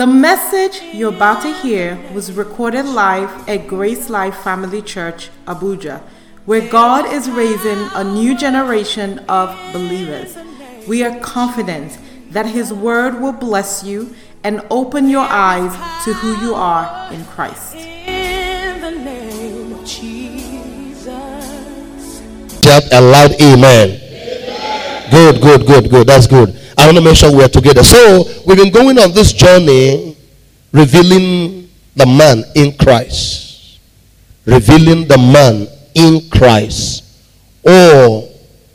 The message you're about to hear was recorded live at Grace Life Family Church, Abuja, where God is raising a new generation of believers. We are confident that His Word will bless you and open your eyes to who you are in Christ. In the name of Jesus. Shout a loud amen. Good. That's good. I want to make sure we are together. So, we've been going on this journey revealing the man in Christ. Revealing the man in Christ. Or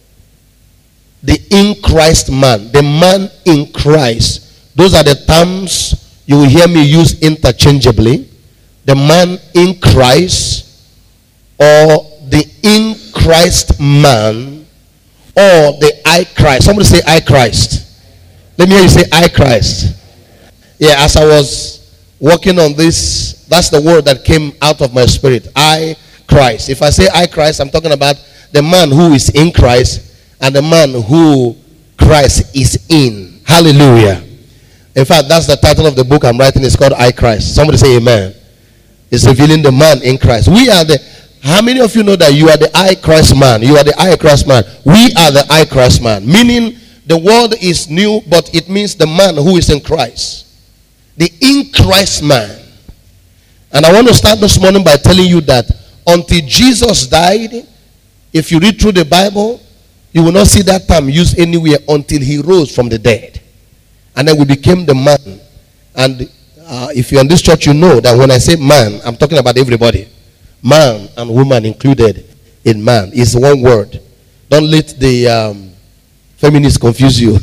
the in Christ man. The man in Christ. Those are the terms you will hear me use interchangeably. The man in Christ, or the in Christ man, or the I Christ. Somebody say I Christ. Let me hear you say I Christ. Yeah, as I was working on this, that's the word that came out of my spirit. I Christ. If I say I Christ, I'm talking about the man who is in Christ and the man who Christ is in. Hallelujah. In fact, that's the title of the book I'm writing. It's called I Christ. Somebody say amen. It's revealing the man in Christ. We are the, how many of you know that you are the I Christ man? You are the I Christ man. We are the I Christ man. Meaning the word is new, but it means the man who is in Christ. The in Christ man. And I want to start this morning by telling you that until Jesus died, if you read through the Bible, you will not see that term used anywhere until he rose from the dead. And then we became the man. And if you're in this church, you know that when I say man, I'm talking about everybody. Man and woman included in man is one word. Don't let the feminists confuse you.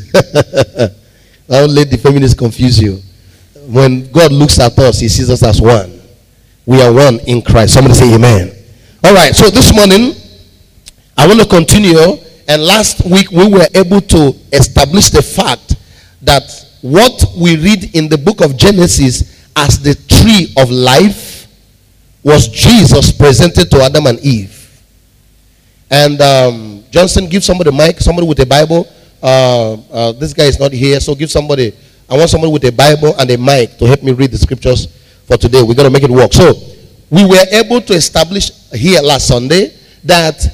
Don't let the feminists confuse you. When God looks at us, he sees us as one. We are one in Christ. Somebody say amen. All right, so this morning, I want to continue. And last week, we were able to establish the fact that what we read in the book of Genesis as the tree of life was Jesus presented to Adam and Eve. And Johnson, give somebody a mic, somebody with a Bible. This guy is not here, so give somebody. I want somebody with a Bible and a mic to help me read the scriptures for today. We're going to make it work. So, we were able to establish here last Sunday that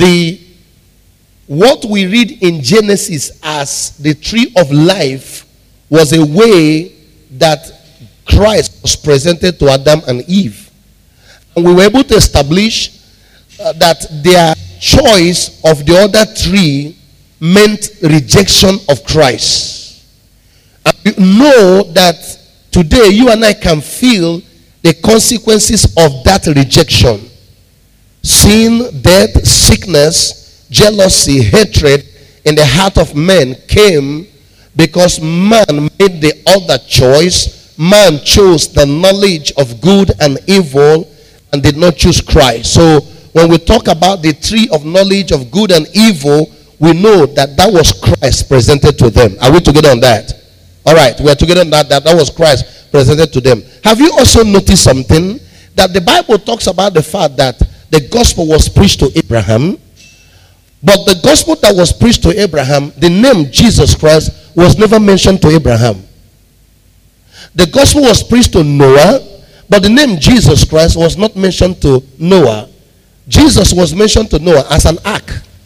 what we read in Genesis as the tree of life was a way that Christ was presented to Adam and Eve. And we were able to establish that their choice of the other tree meant rejection of Christ. And you know that today you and I can feel the consequences of that rejection. Sin, death, sickness, jealousy, hatred in the heart of men came because man made the other choice. Man chose the knowledge of good and evil and did not choose Christ. So when we talk about the tree of knowledge of good and evil, we know that that was Christ presented to them. Are we together on that? All right, we are together on that. That was Christ presented to them. Have you also noticed something? That the Bible talks about the fact that the gospel was preached to Abraham. But the gospel that was preached to Abraham, the name Jesus Christ was never mentioned to Abraham. The gospel was preached to Noah, but the name Jesus Christ was not mentioned to Noah. Jesus was mentioned to Noah as an ark.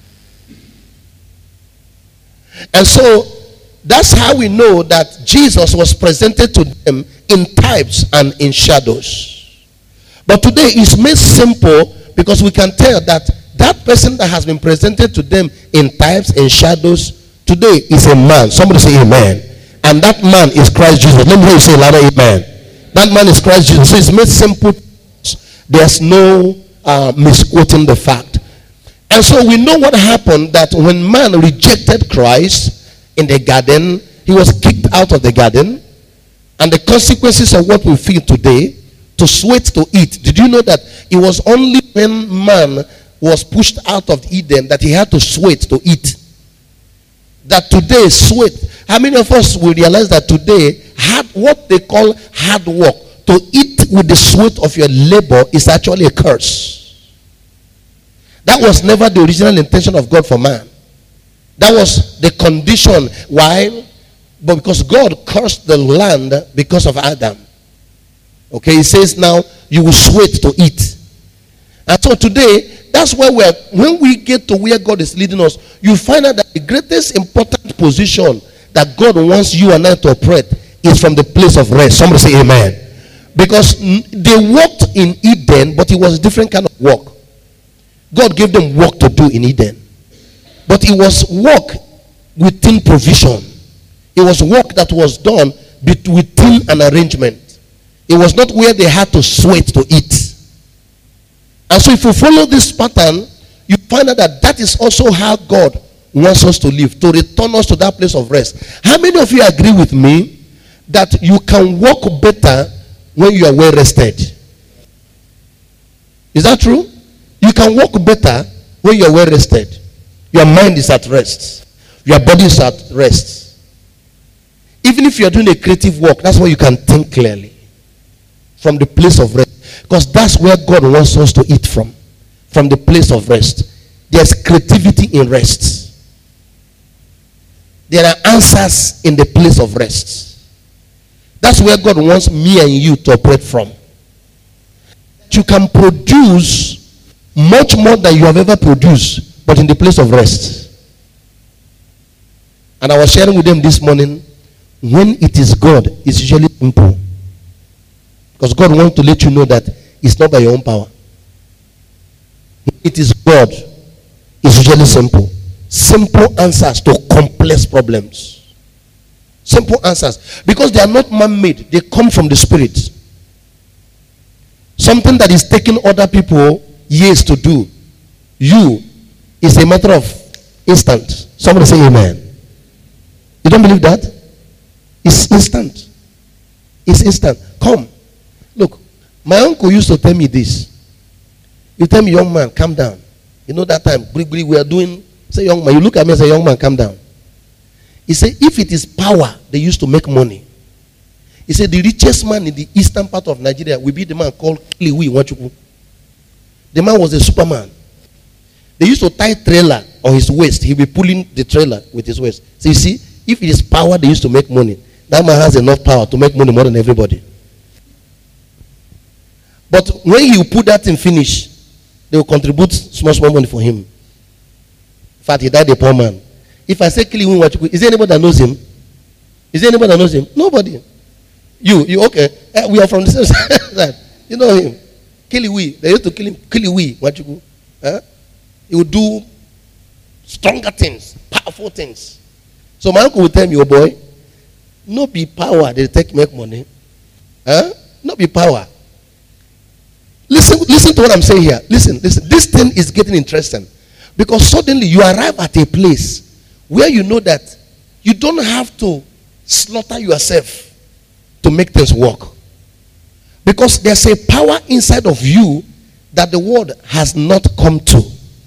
And so, that's how we know that Jesus was presented to them in types and in shadows. But today it's made simple because we can tell that that person that has been presented to them in types and shadows today is a man. Somebody say amen. And that man is Christ Jesus. Let me hear you say louder amen. That man is Christ Jesus. So it's made simple. There's no misquoting the fact. And so we know what happened, that when man rejected Christ in the garden, he was kicked out of the garden. And the consequences of what we feel today, to sweat to eat. Did you know that it was only when man was pushed out of Eden that he had to sweat to eat? That today sweat. How many of us will realize that today what they call hard work, to eat with the sweat of your labor, is actually a curse? That was never the original intention of God for man. That was the condition while But because God cursed the land because of Adam. Okay, he says now you will sweat to eat. And so today, that's why when we get to where God is leading us, you find out that the greatest important position that God wants you and I to operate is from the place of rest. Somebody say amen. Because they walked in Eden, but it was a different kind of walk. God gave them work to do in Eden. But it was work within provision. It was work that was done within an arrangement. It was not where they had to sweat to eat. And so if you follow this pattern, you find out that that is also how God wants us to live, to return us to that place of rest. How many of you agree with me that you can walk better when you are well rested? Is that true? You can walk better when you are well rested. Your mind is at rest. Your body is at rest. Even if you are doing a creative work, that's where you can think clearly. From the place of rest. Because that's where God wants us to eat from. From the place of rest. There's creativity in rest. There are answers in the place of rest. That's where God wants me and you to operate from. You can produce much more than you have ever produced, but in the place of rest. And I was sharing with them this morning, when it is God, it's usually simple. Because God wants to let you know that it's not by your own power. When it is God, it's usually simple. Simple answers to complex problems. Simple answers. Because they are not man-made. They come from the Spirit. Something that is taking other people years to do, you, is a matter of instant. Somebody say amen. You don't believe that? It's instant. It's instant. Come. Look, my uncle used to tell me this. You tell me, young man, calm down. You know that time, we are doing, say, young man, you look at me and say, young man, calm down. He said, if it is power they used to make money, he said, the richest man in the eastern part of Nigeria will be the man called Kiliwi Nwachukwu. The man was a superman. They used to tie trailer on his waist. He'll be pulling the trailer with his waist. So you see, if it is power they used to make money, that man has enough power to make money more than everybody. But when he will put that in finish, they will contribute small money for him. In fact, he died a poor man. If I say Kiliwi Nwachukwu, is there anybody that knows him? Is there anybody that knows him? Nobody. You okay? We are from the same side. You know him. Kiliwi. They used to kill him. Kiliwi Nwachukwu. He would do stronger things, powerful things. So my uncle would tell me, oh boy, no be power they make money. No be power. Listen to what I'm saying here. Listen. This thing is getting interesting. Because suddenly you arrive at a place where you know that you don't have to slaughter yourself to make things work. Because there's a power inside of you that the world has not come to.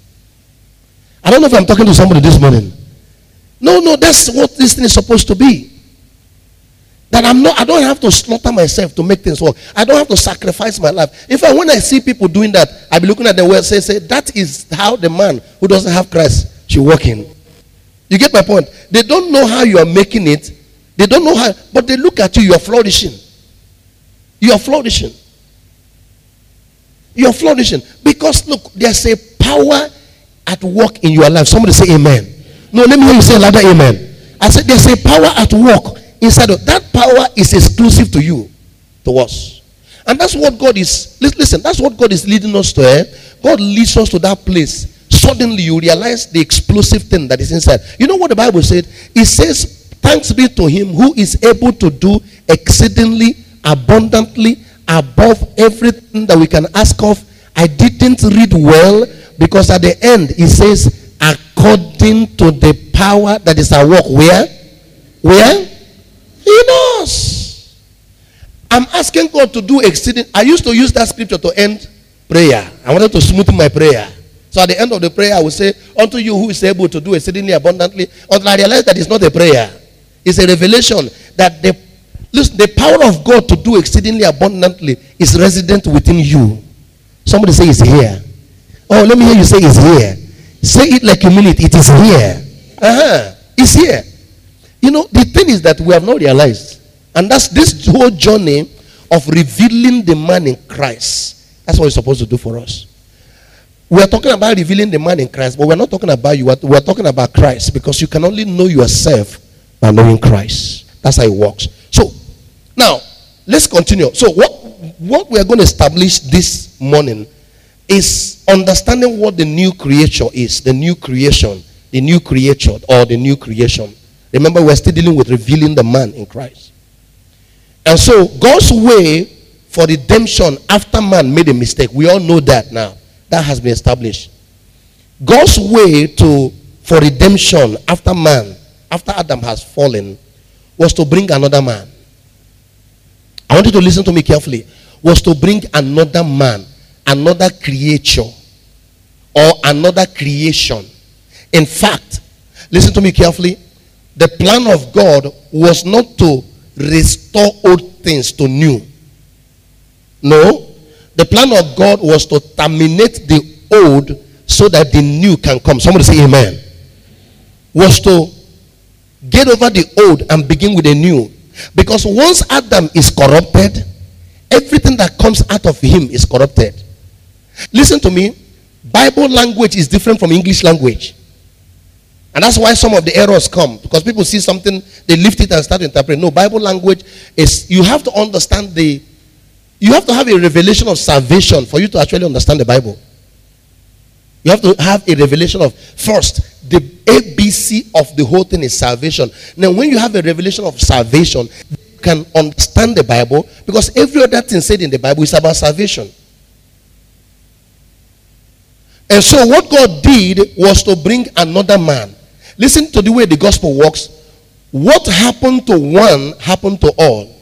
I don't know if I'm talking to somebody this morning. No, that's what this thing is supposed to be. That I don't have to slaughter myself to make things work. I don't have to sacrifice my life. In fact, when I see people doing that, I'll be looking at the world and say, that is how the man who doesn't have Christ should walk in. You get my point? They don't know how you are making it. They don't know how, but they look at you, you are flourishing. You are flourishing. You are flourishing. Because look, there's a power at work in your life. Somebody say amen. No, let me hear you say louder amen. I said there's a power at work inside of that. Power is exclusive to you, to us. And that's what God is, listen, that's what God is leading us to. God leads us to that place. Suddenly you realize the explosive thing that is inside. You know what the Bible said? It says, thanks be to him who is able to do exceedingly abundantly above everything that we can ask of. I didn't read well because at the end it says, according to the power that is at work. Where? In us. I'm asking God to do exceeding. I used to use that scripture to end prayer. I wanted to smoothen my prayer. So at the end of the prayer, I will say, unto you who is able to do exceedingly abundantly, until I realize that it's not a prayer. It's a revelation that the power of God to do exceedingly abundantly is resident within you. Somebody say it's here. Oh, let me hear you say it's here. Say it like you mean it. It is here. It's here. You know, the thing is that we have not realized. And that's this whole journey of revealing the man in Christ. That's what it's supposed to do for us. We are talking about revealing the man in Christ, but we're not talking about you. We're talking about Christ, because you can only know yourself by knowing Christ. That's how it works. So, now, let's continue. So, what we are going to establish this morning is understanding what the new creature is. The new creation. The new creature or the new creation. Remember, we're still dealing with revealing the man in Christ. And so, God's way for redemption after man made a mistake. We all know that now. That has been established. God's way for redemption after man, after Adam has fallen, was to bring another man. I want you to listen to me carefully. Was to bring another man, another creature, or another creation. In fact, listen to me carefully. The plan of God was not to restore old things to new. No. The plan of God was to terminate the old so that the new can come. Somebody say amen. Was to get over the old and begin with the new. Because once Adam is corrupted, everything that comes out of him is corrupted. Listen to me. Bible language is different from English language. And that's why some of the errors come. Because people see something, they lift it and start interpreting. No, Bible language is, you have to understand you have to have a revelation of salvation for you to actually understand the Bible. You have to have a revelation of, first, the ABC of the whole thing is salvation. Now, when you have a revelation of salvation, you can understand the Bible, because every other thing said in the Bible is about salvation. And so what God did was to bring another man. Listen to the way the gospel works. What happened to one happened to all.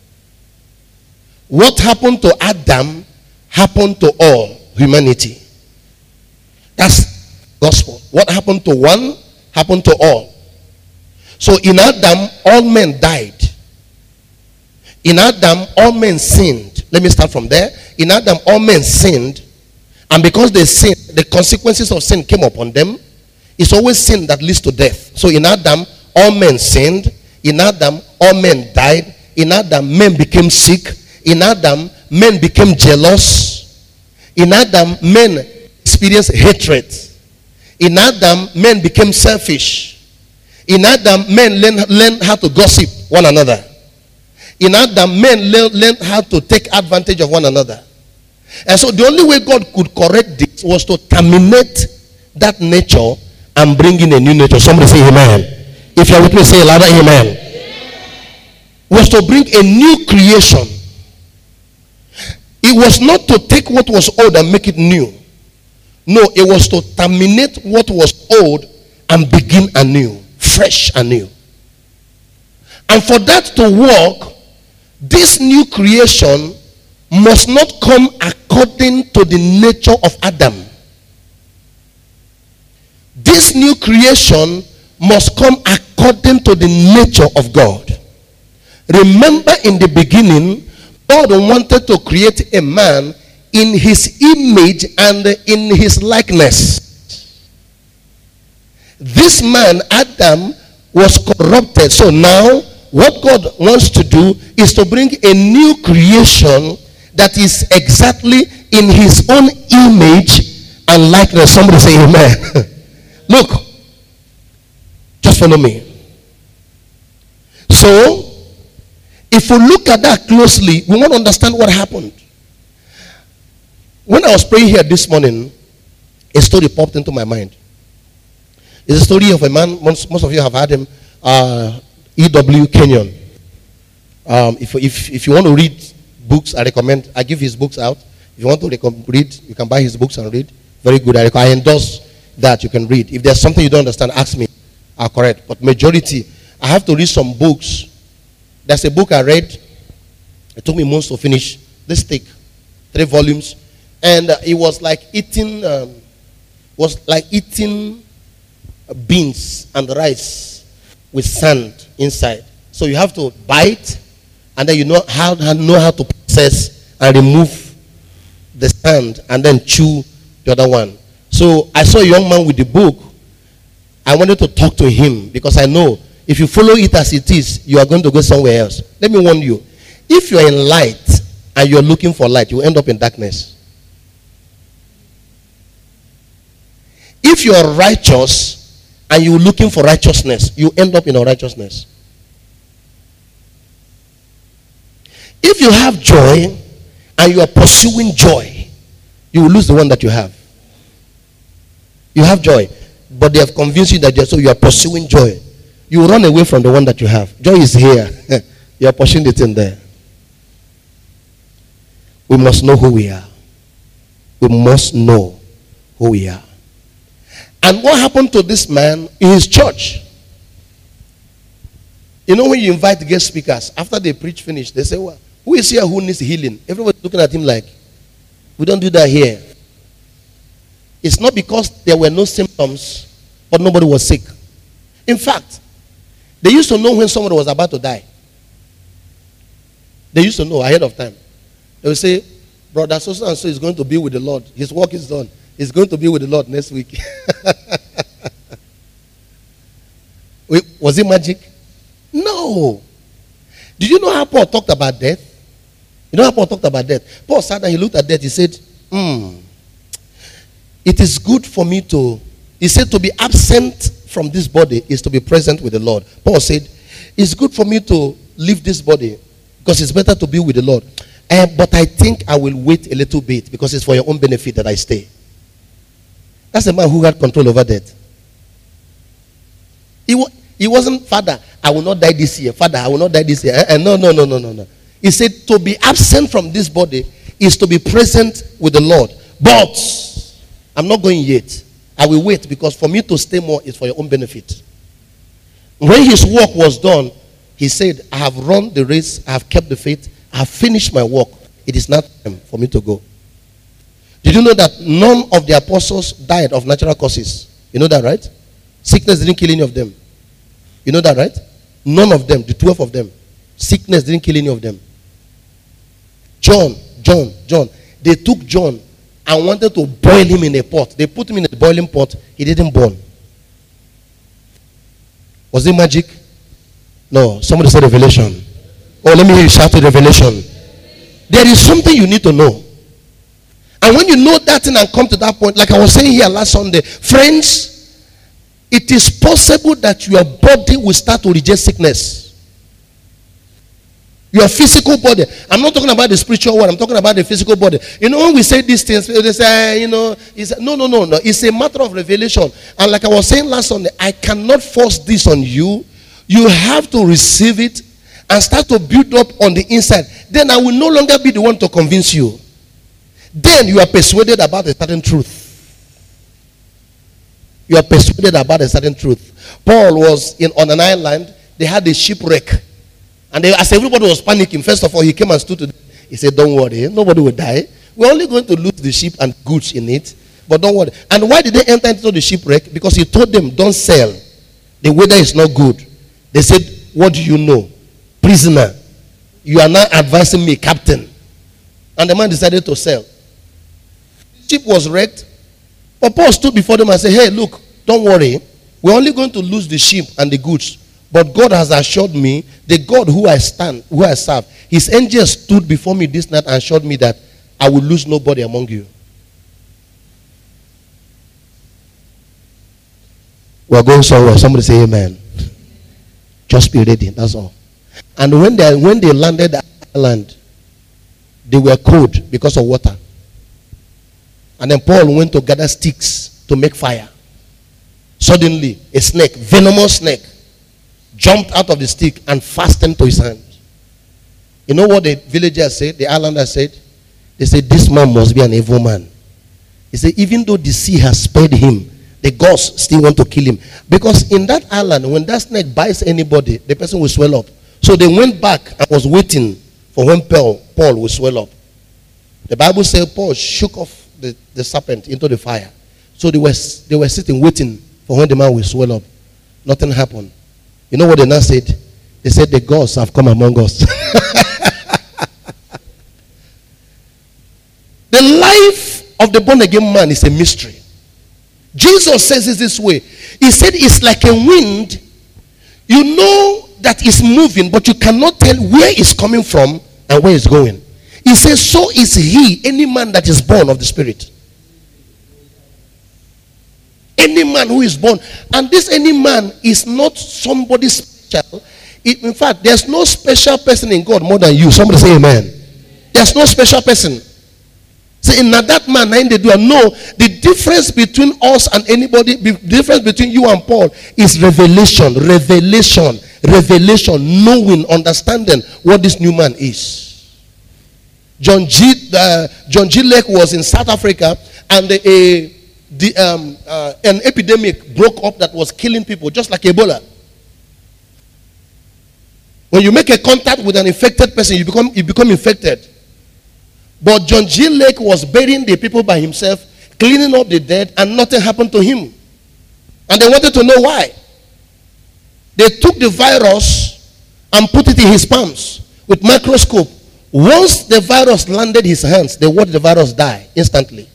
What happened to Adam happened to all humanity. That's gospel. What happened to one happened to all. So in Adam, all men died. In Adam, all men sinned. Let me start from there. In Adam, all men sinned. And because they sinned, the consequences of sin came upon them. It's always sin that leads to death. So in Adam, all men sinned. In Adam, all men died. In Adam, men became sick. In Adam, men became jealous. In Adam, men experienced hatred. In Adam, men became selfish. In Adam, men learned how to gossip one another. In Adam, men learned how to take advantage of one another. And so the only way God could correct this was to terminate that nature and bring in a new nature. Somebody say amen. If you're with me, say louder amen. Was to bring a new creation. It was not to take what was old and make it new. No, it was to terminate what was old and begin anew, fresh anew. And for that to work, this new creation must not come according to the nature of Adam. This new creation must come according to the nature of God. Remember, in the beginning, God wanted to create a man in his image and in his likeness. This man, Adam, was corrupted. So now, what God wants to do is to bring a new creation that is exactly in his own image and likeness. Somebody say amen. Look, just follow me. So, if we look at that closely, we want to understand what happened. When I was praying here this morning, a story popped into my mind. It's a story of a man, most of you have heard him, E.W. Kenyon. If you want to read books, I recommend, I give his books out. If you want to read, you can buy his books and read. Very good. I endorse that you can read. If there's something you don't understand, ask me. I'll correct. But majority, I have to read some books. There's a book I read. It took me months to finish. This thick, 3 volumes. And it was like eating beans and rice with sand inside. So you have to bite, and then you know how to process and remove the sand, and then chew the other one. So I saw a young man with the book. I wanted to talk to him because I know If you follow it as it is, you are going to go somewhere else. Let me warn you. If you are in light and you are looking for light, you end up in darkness. If you are righteous and you are looking for righteousness, you end up in unrighteousness. If you have joy and you are pursuing joy, you will lose the one that you have. You have joy, but they have convinced you that so you are pursuing joy. You will run away from the one that you have. Joy is here. You are pursuing it in there. We must know who we are. We must know who we are. And what happened to this man in his church? You know, when you invite guest speakers, after they preach finish, they say, well, who is here who needs healing? Everybody's looking at him like, we don't do that here. It's not because there were no symptoms, but nobody was sick. In fact, they used to know when somebody was about to die. They used to know ahead of time. They would say, brother so and so is going to be with the Lord. His work is done. He's going to be with the Lord next week. Wait, was it magic? No. Did you know how Paul talked about death? You know how Paul talked about death? Paul sat and he looked at death. He said, it is good for me to, he said, to be absent from this body is to be present with the Lord. Paul said, it's good for me to leave this body because it's better to be with the Lord. But I think I will wait a little bit because it's for your own benefit that I stay. That's a man who had control over death. He wasn't, Father, I will not die this year. Father, I will not die this year. No. He said, to be absent from this body is to be present with the Lord. But I'm not going yet. I will wait because for me to stay more is for your own benefit. When his work was done, he said, I have run the race, I have kept the faith, I have finished my work. It is not time for me to go. Did you know that none of the apostles died of natural causes? You know that, right? Sickness didn't kill any of them. You know that, right? None of them, the 12 of them. Sickness didn't kill any of them. John. They took John and wanted to boil him in a pot. They put him in a boiling pot. He didn't burn. Was it magic? No. Somebody said revelation. Oh, let me hear you shout to revelation. There is something you need to know. And when you know that thing and come to that point, like I was saying here last Sunday, friends, it is possible that your body will start to reject sickness. Your physical body. I'm not talking about the spiritual one. I'm talking about the physical body. You know, when we say these things, they say, no. It's a matter of revelation. And like I was saying last Sunday, I cannot force this on you. You have to receive it and start to build up on the inside. Then I will no longer be the one to convince you. Then you are persuaded about a certain truth. You are persuaded about a certain truth. Paul was on an island. They had a shipwreck. And as everybody was panicking, first of all, he came and stood to them. He said, don't worry, nobody will die. We're only going to lose the ship and goods in it. But don't worry. And why did they enter into the shipwreck? Because he told them, don't sail. The weather is not good. They said, what do you know? Prisoner. You are now advising me, captain. And the man decided to sail. The ship was wrecked. But Paul stood before them and said, hey, look, don't worry. We're only going to lose the ship and the goods. But God has assured me, the God who I serve, his angels stood before me this night and assured me that I will lose nobody among you. We're going somewhere. Somebody say amen. Just be ready. That's all. And when they landed at the island, they were cold because of water. And then Paul went to gather sticks to make fire. Suddenly, a snake, venomous snake, jumped out of the stick and fastened to his hand. You know what the villagers said, the islanders said? They said, this man must be an evil man. He said, even though the sea has spared him, the gods still want to kill him. Because in that island, when that snake bites anybody, the person will swell up. So they went back and was waiting for when Paul will swell up. The Bible said Paul shook off the serpent into the fire. So they were sitting waiting for when the man will swell up. Nothing happened. You know what they now said? They said the gods have come among us. The life of the born again man is a mystery. Jesus says it this way. He said it's like a wind. You know that it's moving, but you cannot tell where it's coming from and where it's going. He says, so is he, any man that is born of the Spirit. Any man who is born. And this any man is not somebody special. In fact, there's no special person in God more than you. Somebody say amen. There's no special person. Say, in that man, they do. No, the difference between us and anybody, the difference between you and Paul is revelation, knowing, understanding what this new man is. John G. Lake was in South Africa, and an epidemic broke up that was killing people, just like Ebola. When you make a contact with an infected person, you become infected. But John G. Lake was burying the people by himself, cleaning up the dead, and nothing happened to him. And they wanted to know why. They took the virus and put it in his palms with microscope. Once the virus landed his hands, they watched the virus die instantly.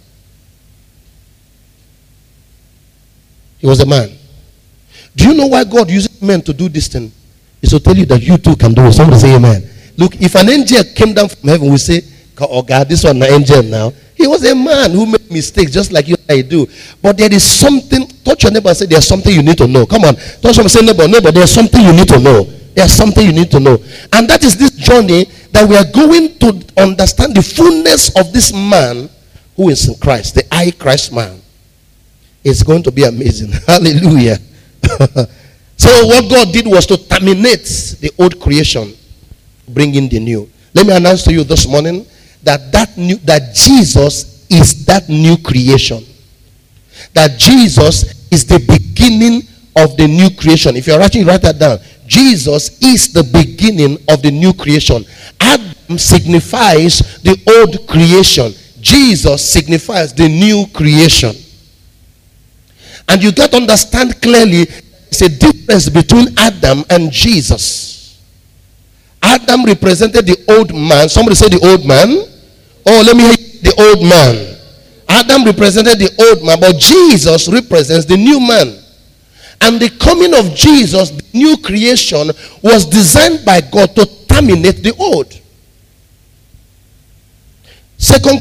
He was a man. Do you know why God uses men to do this thing? It's to tell you that you too can do it. Somebody say amen. Look, if an angel came down from heaven, we say, oh God, this one an angel now. He was a man who made mistakes just like you and I do. But there is something, touch your neighbor and say, there's something you need to know. Come on. Touch him and say, neighbor, there's something you need to know. There's something you need to know. And that is this journey that we are going to understand the fullness of this man who is in Christ, the I Christ man. It's going to be amazing. Hallelujah. So what God did was to terminate the old creation, bring in the new. Let me announce to you this morning that Jesus is that new creation. That Jesus is the beginning of the new creation. If you're writing, write that down. Jesus is the beginning of the new creation. Adam signifies the old creation. Jesus signifies the new creation. And you got to understand clearly, there's a difference between Adam and Jesus. Adam represented the old man. Somebody say the old man. Oh, let me hear you. The old man. Adam represented the old man, but Jesus represents the new man. And the coming of Jesus, the new creation, was designed by God to terminate the old. 2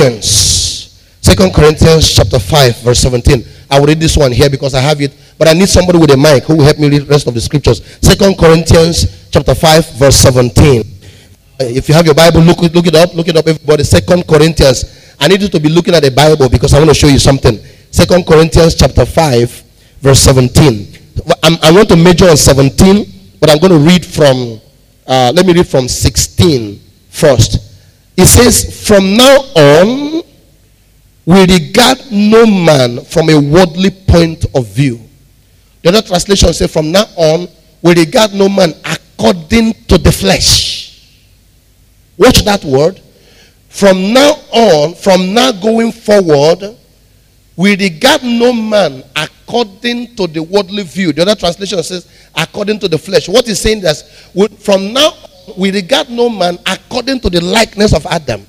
Corinthians chapter 5 verse 17. I will read this one here because I have it, but I need somebody with a mic who will help me read the rest of the scriptures. 2 Corinthians chapter 5 verse 17. If you have your Bible, look it up everybody. 2 Corinthians. I need you to be looking at the Bible because I want to show you something. 2 Corinthians chapter 5 verse 17. I want to major on 17, but I'm going to read from let me read from 16 first. It says, from now on, we regard no man from a worldly point of view. The other translation says, from now on, we regard no man according to the flesh. Watch that word. From now on, from now going forward, we regard no man according to the worldly view. The other translation says, according to the flesh. What is saying is, from now on, we regard no man according to the likeness of Adam.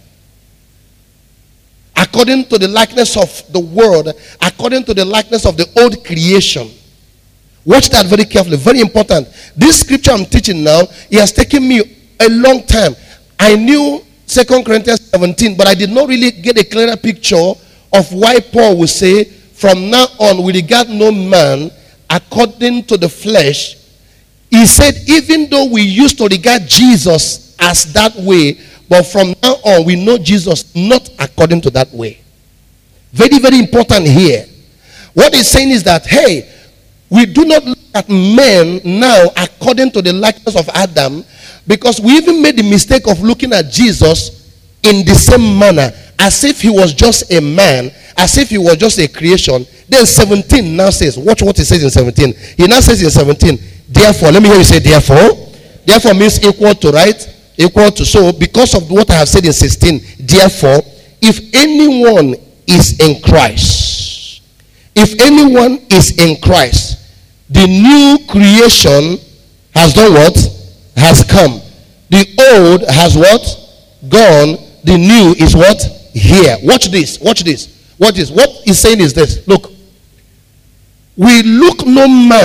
According to the likeness of the world, according to the likeness of the old creation. Watch that very carefully. Very important. This scripture I'm teaching now, it has taken me a long time. I knew 2 Corinthians 17, but I did not really get a clearer picture of why Paul would say, from now on, we regard no man according to the flesh. He said, even though we used to regard Jesus as that way, but from now on, we know Jesus not according to that way. Very, very important here. What he's saying is that, hey, we do not look at men now according to the likeness of Adam, because we even made the mistake of looking at Jesus in the same manner, as if he was just a man, as if he was just a creation. Then 17 now says, watch what he says in 17. He now says in 17, therefore, let me hear you say therefore. Therefore means equal to, right? Equal to. So because of what I have said in 16, therefore, if anyone is in Christ, if anyone is in Christ, the new creation has done what? Has come. The old has what? Gone. The new is what? Here. Watch this. Watch this. Watch this. What he's saying is this. Look. We look no man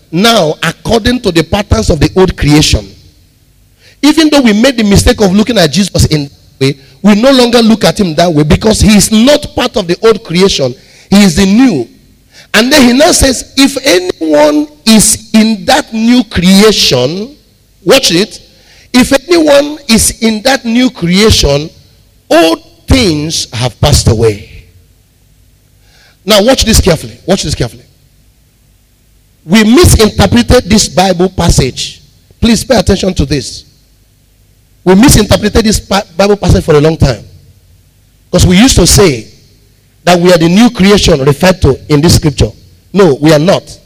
now according to the patterns of the old creation. Even though we made the mistake of looking at Jesus in that way, we no longer look at him that way because he is not part of the old creation. He is the new. And then he now says, if anyone is in that new creation, watch it. If anyone is in that new creation, old things have passed away. Now watch this carefully. Watch this carefully. We misinterpreted this Bible passage. Please pay attention to this. We misinterpreted this Bible passage for a long time. Because we used to say that we are the new creation referred to in this scripture. No, we are not.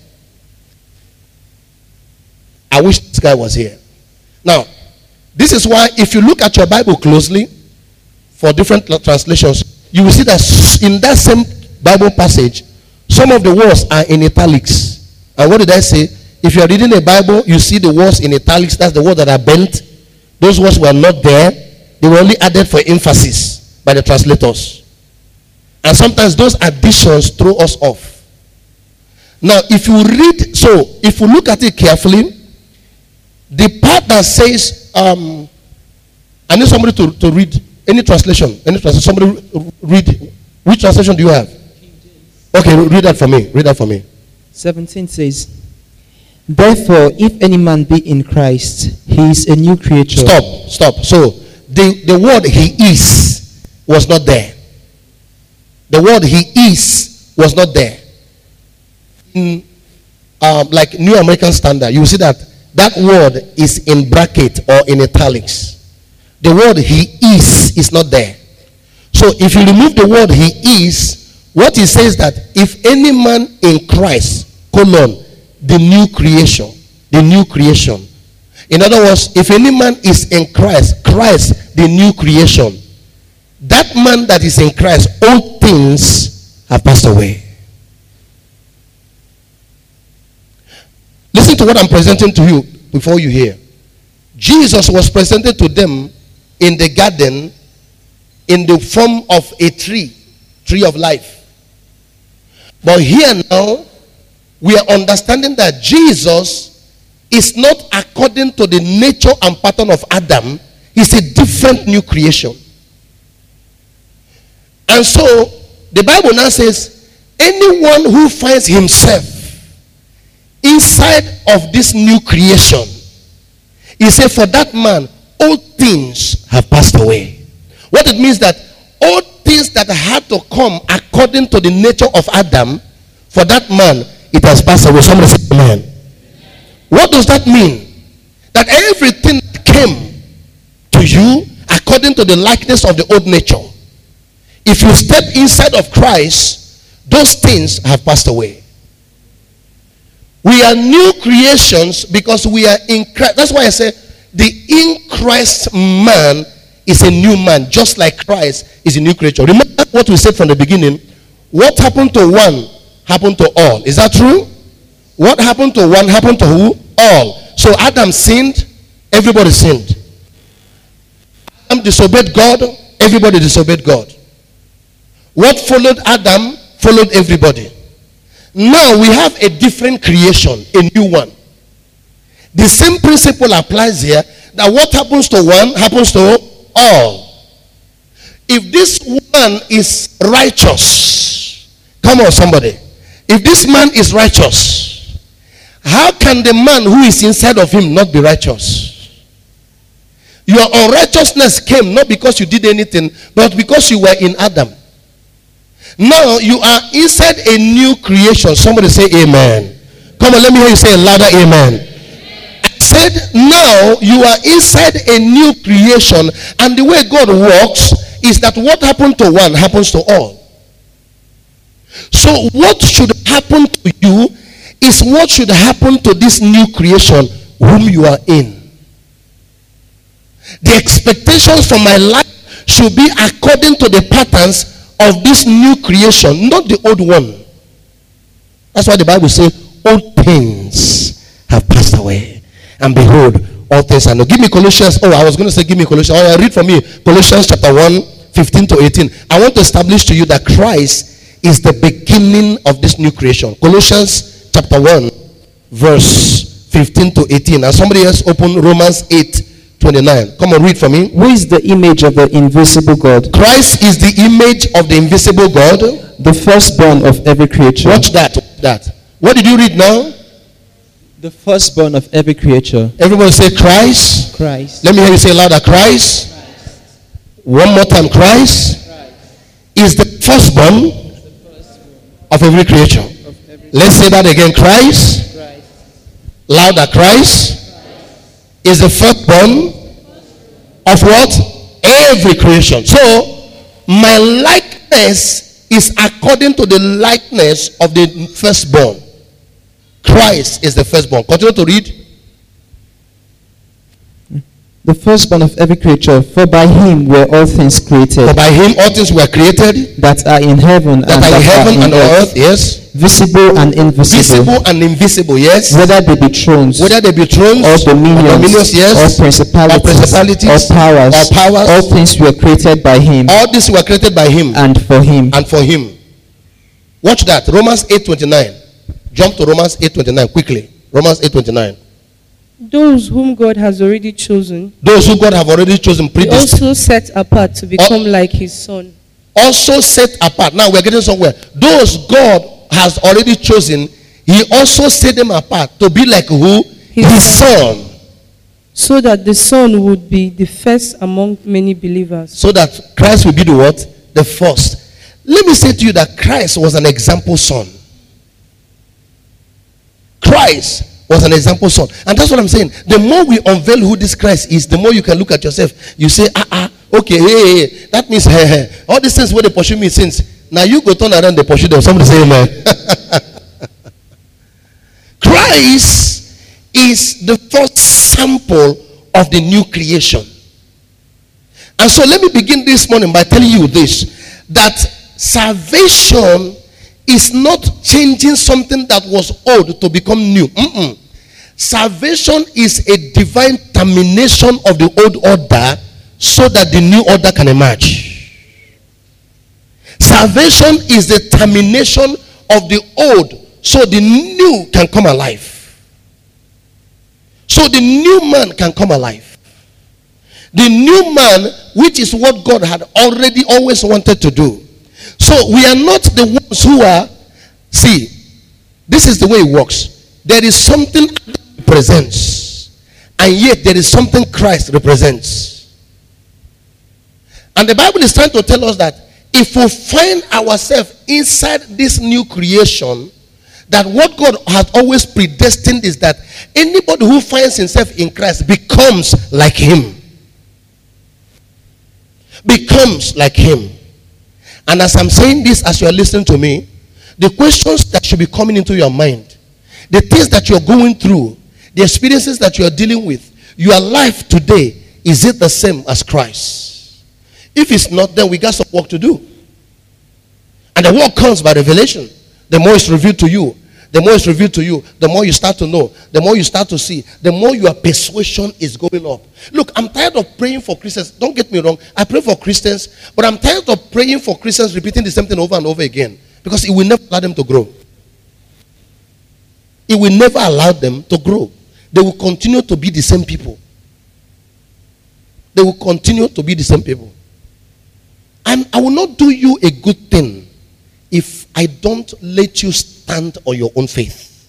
I wish this guy was here. Now, this is why if you look at your Bible closely, for different translations, you will see that in that same Bible passage, some of the words are in italics. And what did I say? If you are reading a Bible, you see the words in italics, that's the words that are bent. Those words were not there. They were only added for emphasis by the translators. And sometimes those additions throw us off. Now, if you look at it carefully, the part that says, I need somebody to read any translation. Somebody read. Which translation do you have? Okay, read that for me. Read that for me. 17 says, therefore, if any man be in Christ, he is a new creature. Stop. So, the word he is was not there. The word he is was not there. In like New American Standard, you will see that word is in bracket or in italics. The word he is not there. So if you remove the word he is, what it says that if any man in Christ, the new creation. The new creation. In other words, if any man is in Christ, the new creation. That man that is in Christ, all things have passed away. Listen to what I'm presenting to you before you hear. Jesus was presented to them in the garden in the form of a tree of life. But here now, we are understanding that Jesus is not according to the nature and pattern of Adam. He's a different new creation. And so, the Bible now says, anyone who finds himself inside of this new creation, he said, for that man, all things have passed away. What it means that all things that had to come according to the nature of Adam, for that man, it has passed away. Somebody say amen. What does that mean? That everything that came to you according to the likeness of the old nature, if you step inside of Christ, those things have passed away. We are new creations because we are in Christ. That's why I say the in Christ man is a new man, just like Christ is a new creature. Remember what we said from the beginning. What happened to one happened to all. Is that true? What happened to one happened to who? All. So Adam sinned, everybody sinned. Adam disobeyed God, everybody disobeyed God. What followed Adam followed everybody. Now we have a different creation, a new one. The same principle applies here, that what happens to one happens to all. If this one is righteous, come on somebody. If this man is righteous, how can the man who is inside of him not be righteous? Your unrighteousness came not because you did anything, but because you were in Adam. Now you are inside a new creation. Somebody say amen. Come on, let me hear you say a louder amen. I said now you are inside a new creation, and the way God works is that what happened to one happens to all. So what should happen to you is what should happen to this new creation whom you are in. The expectations for my life should be according to the patterns of this new creation, not the old one. That's why the Bible says, all things have passed away, and behold, all things are new. Give me Colossians. Oh, I was going to say give me Colossians. Oh, read for me Colossians chapter 1, 15 to 18. I want to establish to you that Christ is the beginning of this new creation. Colossians chapter 1, verse 15 to 18. And somebody else open Romans 8:29. Come on, read for me. Who is the image of the invisible God? Christ is the image of the invisible God, the firstborn of every creature. Watch that. What did you read now? The firstborn of every creature. Everybody say Christ. Christ. Let me hear you say louder. Christ. One more time. Christ is the firstborn of every creature. Let's say that again. Christ. Louder. Christ is the firstborn of what? Every creation. So my likeness is according to the likeness of the firstborn. Christ is the firstborn. Continue to read. The firstborn of every creature, for by him were all things created. For by him all things were created, that are in heaven that are in heaven and on earth, yes. Visible and invisible. Visible and invisible, yes. Whether they be thrones, or dominions, yes. or principalities, or powers. All things were created by him. All things were created by him. And for him. And for him. Watch that. Romans 8:29. Jump to Romans 8:29 quickly. Romans 8:29. Those whom God has already chosen. Those who God have already chosen. He also set apart to become like his son. Also set apart. Now we're getting somewhere. Those God has already chosen, he also set them apart to be like who? His son. So that the son would be the first among many believers. So that Christ will be the what? The first. Let me say to you that Christ was an example son. Christ was an example son. And that's what I'm saying. The more we unveil who this Christ is, the more you can look at yourself. You say, okay, hey, that means, hey. All these things where they pursue me since. Now you go turn around, they pursue them. Somebody say amen. Christ is the first sample of the new creation. And so let me begin this morning by telling you this, that salvation is not changing something that was old to become new. Salvation is a divine termination of the old order so that the new order can emerge. Salvation is the termination of the old so the new can come alive. So the new man can come alive. The new man, which is what God had already always wanted to do. So we are not the ones who are, see, this is the way it works. There is something presents, and yet there is something Christ represents. And the Bible is trying to tell us that if we find ourselves inside this new creation, that what God has always predestined is that anybody who finds himself in Christ becomes like him. Becomes like him. And as I'm saying this, as you are listening to me, the questions that should be coming into your mind, the things that you're going through, the experiences that you are dealing with, your life today, is it the same as Christ? If it's not, then we got some work to do. And the work comes by revelation. The more it's revealed to you, the more it's revealed to you, the more you start to know, the more you start to see, the more your persuasion is going up. Look, I'm tired of praying for Christians. Don't get me wrong. I pray for Christians, but I'm tired of praying for Christians repeating the same thing over and over again, because it will never allow them to grow. It will never allow them to grow. They will continue to be the same people. They will continue to be the same people. And I will not do you a good thing if I don't let you stand on your own faith.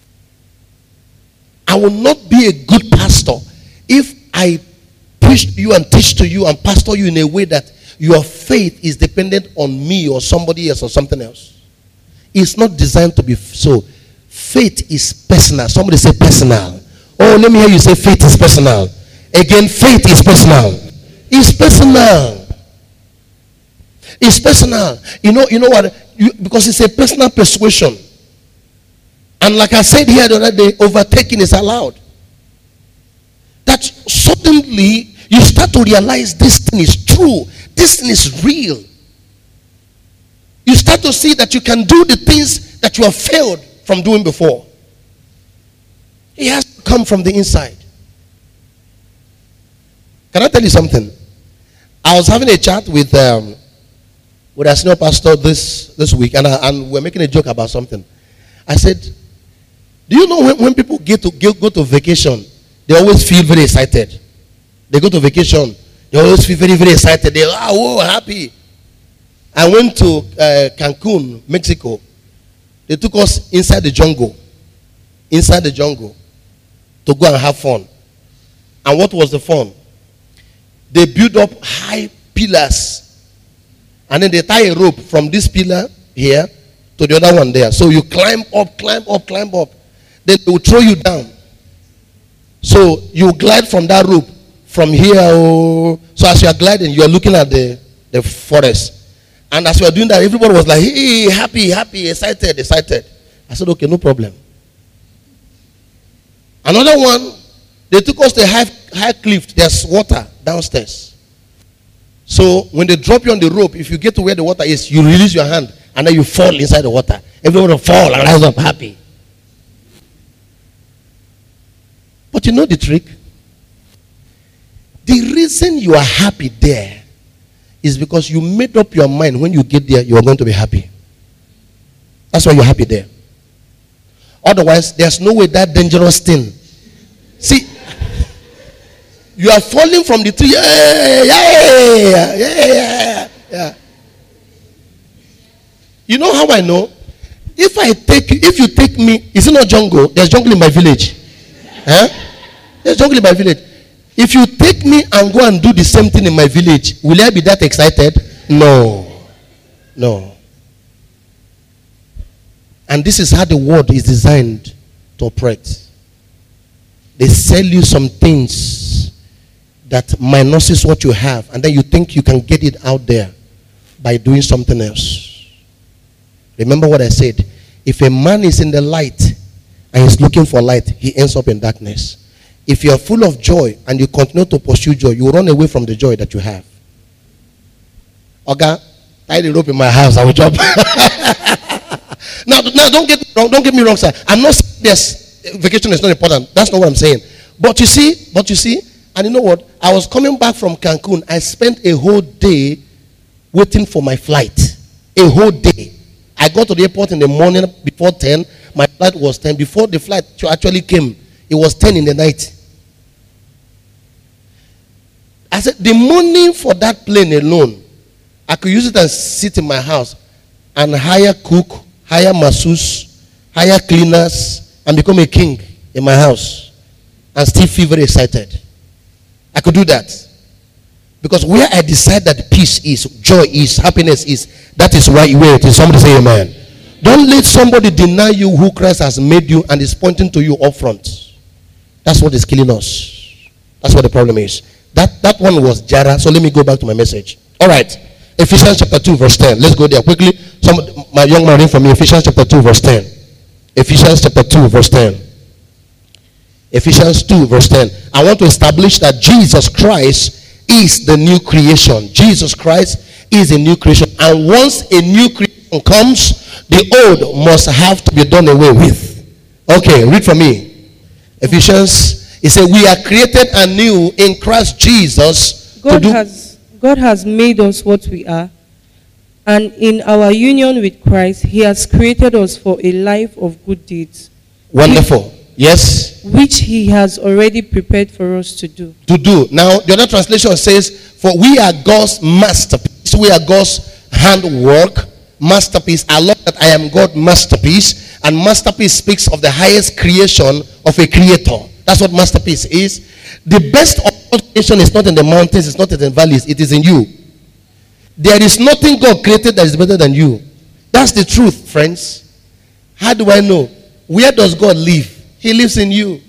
I will not be a good pastor if I preach to you and teach to you and pastor you in a way that your faith is dependent on me or somebody else or something else. It's not designed to be so. Faith is personal. Somebody say personal. Oh, let me hear you say faith is personal. Again, faith is personal. It's personal. It's personal. You know what? Because it's a personal persuasion. And like I said here the other day, overtaking is allowed. That suddenly you start to realize this thing is true. This thing is real. You start to see that you can do the things that you have failed from doing before. It has to come from the inside. Can I tell you something? I was having a chat with a senior pastor this week, and we're making a joke about something. I said, Do you know when people go to vacation, they always feel very excited. They go to vacation, they always feel very, very excited. They are happy. I went to Cancun, Mexico. They took us inside the jungle to go and have fun. And what was the fun? They built up high pillars, and then they tie a rope from this pillar here to the other one there. So you climb up. Then they will throw you down. So you glide from that rope from here. So as you are gliding, you are looking at the forest. And as we are doing that, everybody was like, hey, happy, excited. I said, okay, no problem. Another one, they took us to a high cliff. There's water downstairs. So when they drop you on the rope, if you get to where the water is, you release your hand and then you fall inside the water. Everyone will fall and rise up happy. But you know the trick? The reason you are happy there is because you made up your mind when you get there, you are going to be happy. That's why you're happy there. Otherwise, there's no way that dangerous thing. See, you are falling from the tree. Yeah. You know how I know? If you take me, is it not jungle? There's jungle in my village. Huh? There's jungle in my village. If you take me and go and do the same thing in my village, will I be that excited? No. And this is how the world is designed to operate. They sell you some things that minuses what you have, and then you think you can get it out there by doing something else. Remember what I said. If a man is in the light and he's looking for light, he ends up in darkness. If you are full of joy and you continue to pursue joy, you run away from the joy that you have. Okay, tie the rope in my house, I will jump. Now, don't get me wrong, sir. I'm not saying this vacation is not important. That's not what I'm saying. But you see, and you know what? I was coming back from Cancun. I spent a whole day waiting for my flight. A whole day. I got to the airport in the morning before 10. My flight was 10. Before the flight actually came, it was 10 in the night. I said, the money for that plane alone, I could use it and sit in my house and hire cook, hire masseuse, hire cleaners, and become a king in my house and still feel very excited. I could do that. Because where I decide that peace is, joy is, happiness is, that is where it is. Somebody say amen. Don't let somebody deny you who Christ has made you and is pointing to you up front. That's what is killing us. That's what the problem is. That one was Jara. So let me go back to my message. All right. Ephesians chapter 2 verse 10. Let's go there quickly. My young man read for me. Ephesians chapter 2 verse 10. Ephesians chapter 2 verse 10. Ephesians 2 verse 10. I want to establish that Jesus Christ is the new creation. Jesus Christ is a new creation. And once a new creation comes, the old must have to be done away with. Okay, read for me. Ephesians, it says we are created anew in Christ Jesus. God has made us what we are. And in our union with Christ, he has created us for a life of good deeds. Wonderful. Yes. Which he has already prepared for us to do. Now, the other translation says, for we are God's masterpiece. We are God's handwork. Masterpiece. I love that I am God's masterpiece. And masterpiece speaks of the highest creation of a creator. That's what masterpiece is. The best of all creation is not in the mountains, it's not in the valleys, it is in you. There is nothing God created that is better than you. That's the truth, friends. How do I know? Where does God live? He lives in you.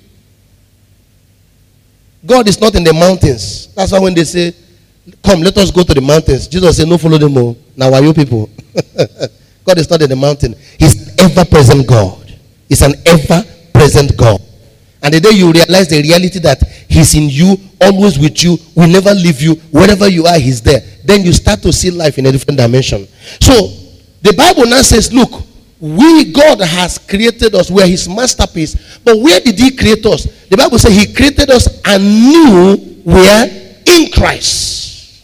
God is not in the mountains. That's why when they say, come, let us go to the mountains, Jesus said, no, follow them all. Now are you people? God is not in the mountain. He's an ever-present God. He's an ever-present God. And the day you realize the reality that he's in you, always with you, will never leave you, wherever you are, he's there. Then you start to see life in a different dimension. So, the Bible now says, look, God has created us. We are his masterpiece. But where did he create us? The Bible says he created us anew where? In Christ.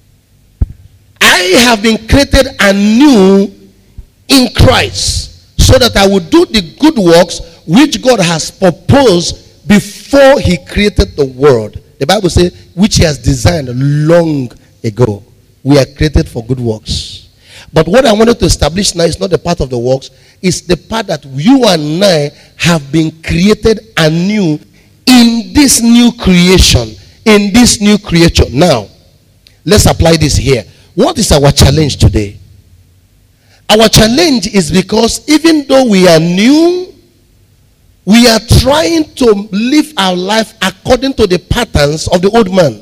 I have been created anew in Christ, so that I will do the good works which God has proposed before he created the world. The Bible says, which he has designed long ago. We are created for good works. But what I wanted to establish now is not the part of the works, it's the part that you and I have been created anew in this new creation, in this new creature. Now, let's apply this here. What is our challenge today? Our challenge is because even though we are new, we are trying to live our life according to the patterns of the old man.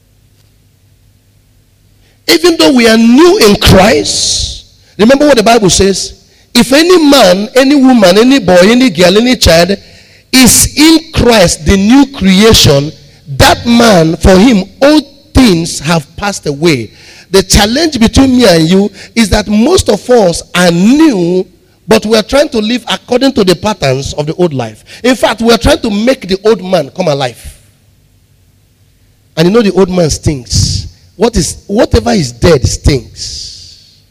Even though we are new in Christ, remember what the Bible says? If any man, any woman, any boy, any girl, any child is in Christ, the new creation, that man, for him, all things have passed away. The challenge between me and you is that most of us are new, but we are trying to live according to the patterns of the old life. In fact, we are trying to make the old man come alive. And you know the old man stinks. Whatever is dead stinks.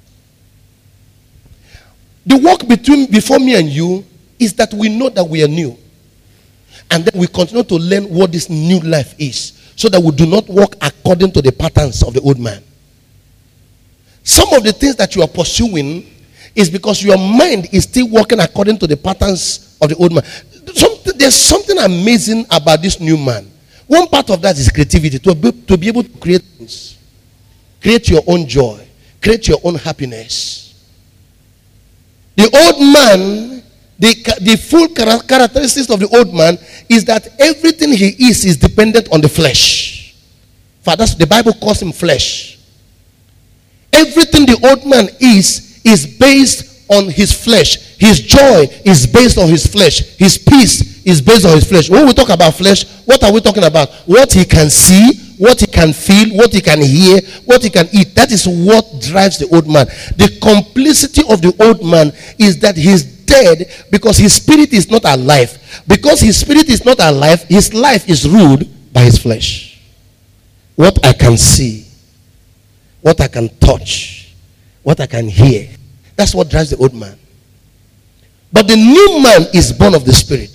The work before me and you is that we know that we are new. And then we continue to learn what this new life is, so that we do not walk according to the patterns of the old man. Some of the things that you are pursuing is because your mind is still working according to the patterns of the old man. There's something amazing about this new man. One part of that is creativity, to be able to create things. Create your own joy. Create your own happiness. The old man, the full characteristics of the old man is that everything he is dependent on the flesh. For that's the Bible calls him flesh. Everything the old man is based on his flesh. His joy is based on his flesh. His peace is based on his flesh. When we talk about flesh, what are we talking about? What he can see, what he can feel, what he can hear, what he can eat. That is what drives the old man. The complicity of the old man is that he's dead because his spirit is not alive. Because his spirit is not alive, his life is ruled by his flesh. What I can see, what I can touch, what I can hear. That's what drives the old man. But the new man is born of the Spirit.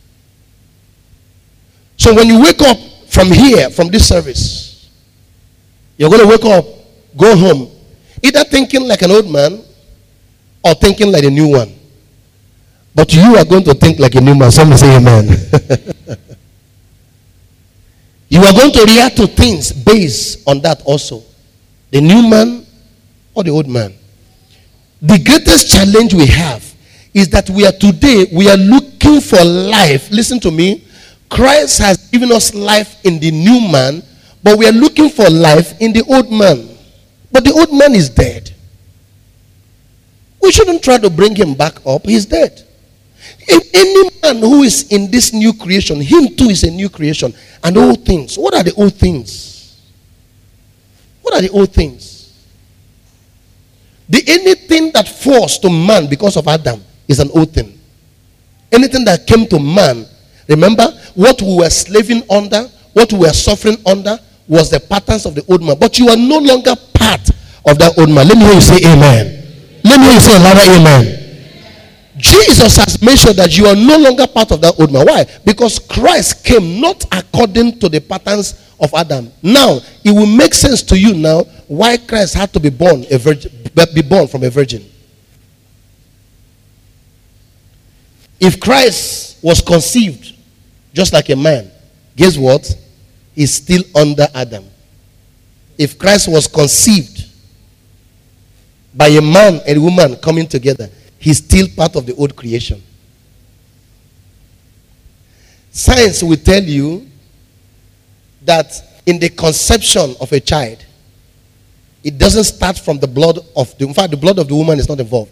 So when you wake up from here, from this service, you're going to wake up, go home, either thinking like an old man or thinking like a new one. But you are going to think like a new man. Somebody say amen. You are going to react to things based on that also. The new man or the old man. The greatest challenge we have is that we are looking for life. Listen to me. Christ has given us life in the new man, but we are looking for life in the old man. But the old man is dead. We shouldn't try to bring him back up. He's dead. If any man who is in this new creation, him too is a new creation. And old things. What are the old things? What are the old things? Anything that falls to man because of Adam is an old thing. Anything that came to man, remember, what we were slaving under, what we were suffering under, was the patterns of the old man. But you are no longer part of that old man. Let me hear you say amen. Let me hear you say another amen. Jesus has made sure that you are no longer part of that old man. Why? Because Christ came not according to the patterns of Adam. Now, it will make sense to you now why Christ had to be born from a virgin. If Christ was conceived just like a man, guess what? He's still under Adam. If Christ was conceived by a man and a woman coming together, he's still part of the old creation. Science will tell you that in the conception of a child, it doesn't start from the blood of in fact, the blood of the woman is not involved.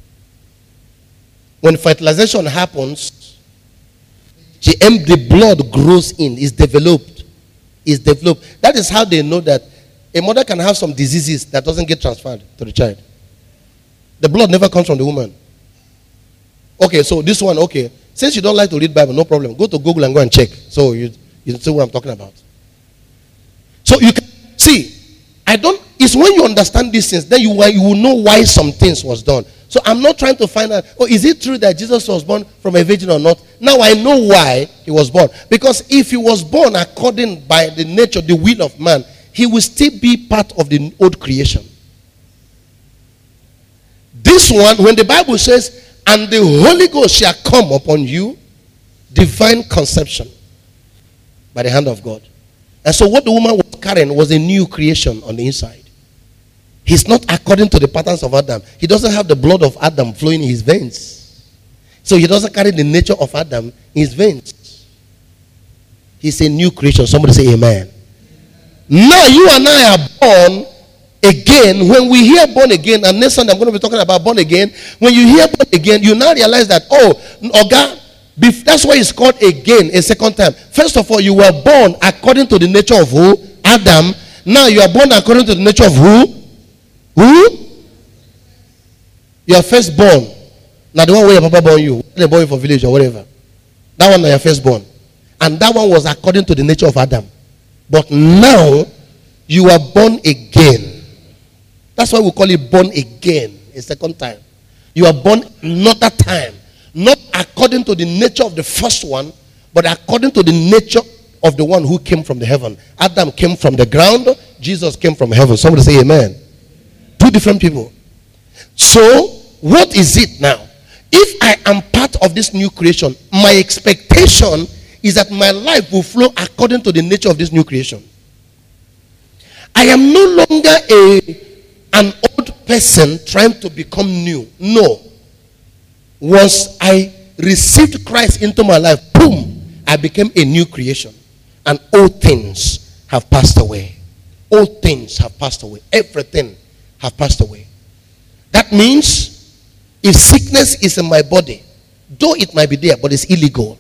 When fertilization happens, the blood grows in, is developed. That is how they know that a mother can have some diseases that doesn't get transferred to the child. The blood never comes from the woman. Okay, so this one, okay. Since you don't like to read Bible, no problem. Go to Google and go and check. So you see what I'm talking about. So you can see, it's when you understand these things, then you will know why some things was done. So I'm not trying to find out, is it true that Jesus was born from a virgin or not? Now I know why he was born. Because if he was born according by the nature, the will of man, he will still be part of the old creation. This one, when the Bible says, and the Holy Ghost shall come upon you, divine conception by the hand of God. And so what the woman was carrying was a new creation on the inside. He's not according to the patterns of Adam. He doesn't have the blood of Adam flowing in his veins. So he doesn't carry the nature of Adam in his veins. He's a new creation. Somebody say amen. Now you and I are born again. When we hear born again, and next Sunday I'm going to be talking about born again. When you hear born again, you now realize that, Oga, that's why it's called again a second time. First of all, you were born according to the nature of who? Adam. Now you are born according to the nature of who? Who? Your firstborn. Now the one where your papa born you. They born you for village or whatever. That one is your firstborn. And that one was according to the nature of Adam. But now you are born again. That's why we call it born again a second time. You are born another time. Not according to the nature of the first one, but according to the nature of the one who came from the heaven. Adam came from the ground. Jesus came from heaven. Somebody say amen. Two different people. So, what is it now? If I am part of this new creation, my expectation is that my life will flow according to the nature of this new creation. I am no longer an old person trying to become new. No. Once I received Christ into my life, boom, I became a new creation. And all things have passed away. All things have passed away. Everything have passed away. That means if sickness is in my body, though it might be there, but it's illegal.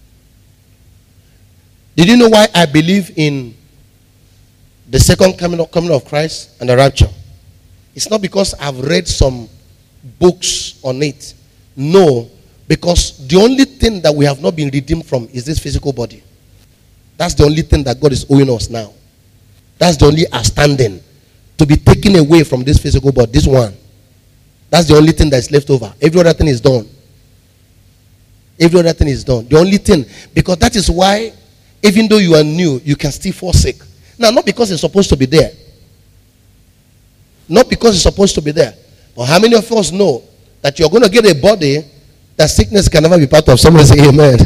Did you know why I believe in the second coming of Christ and the rapture? It's not because I've read some books on it. No, because the only thing that we have not been redeemed from is this physical body. That's the only thing that God is owing us now. That's the only outstanding. To be taken away from this physical body, this one. That's the only thing that's left over. Every other thing is done. Every other thing is done. The only thing, because that is why, even though you are new, you can still fall sick. Now, not because it's supposed to be there. Not because it's supposed to be there. But how many of us know that you're going to get a body that sickness can never be part of? Somebody say amen.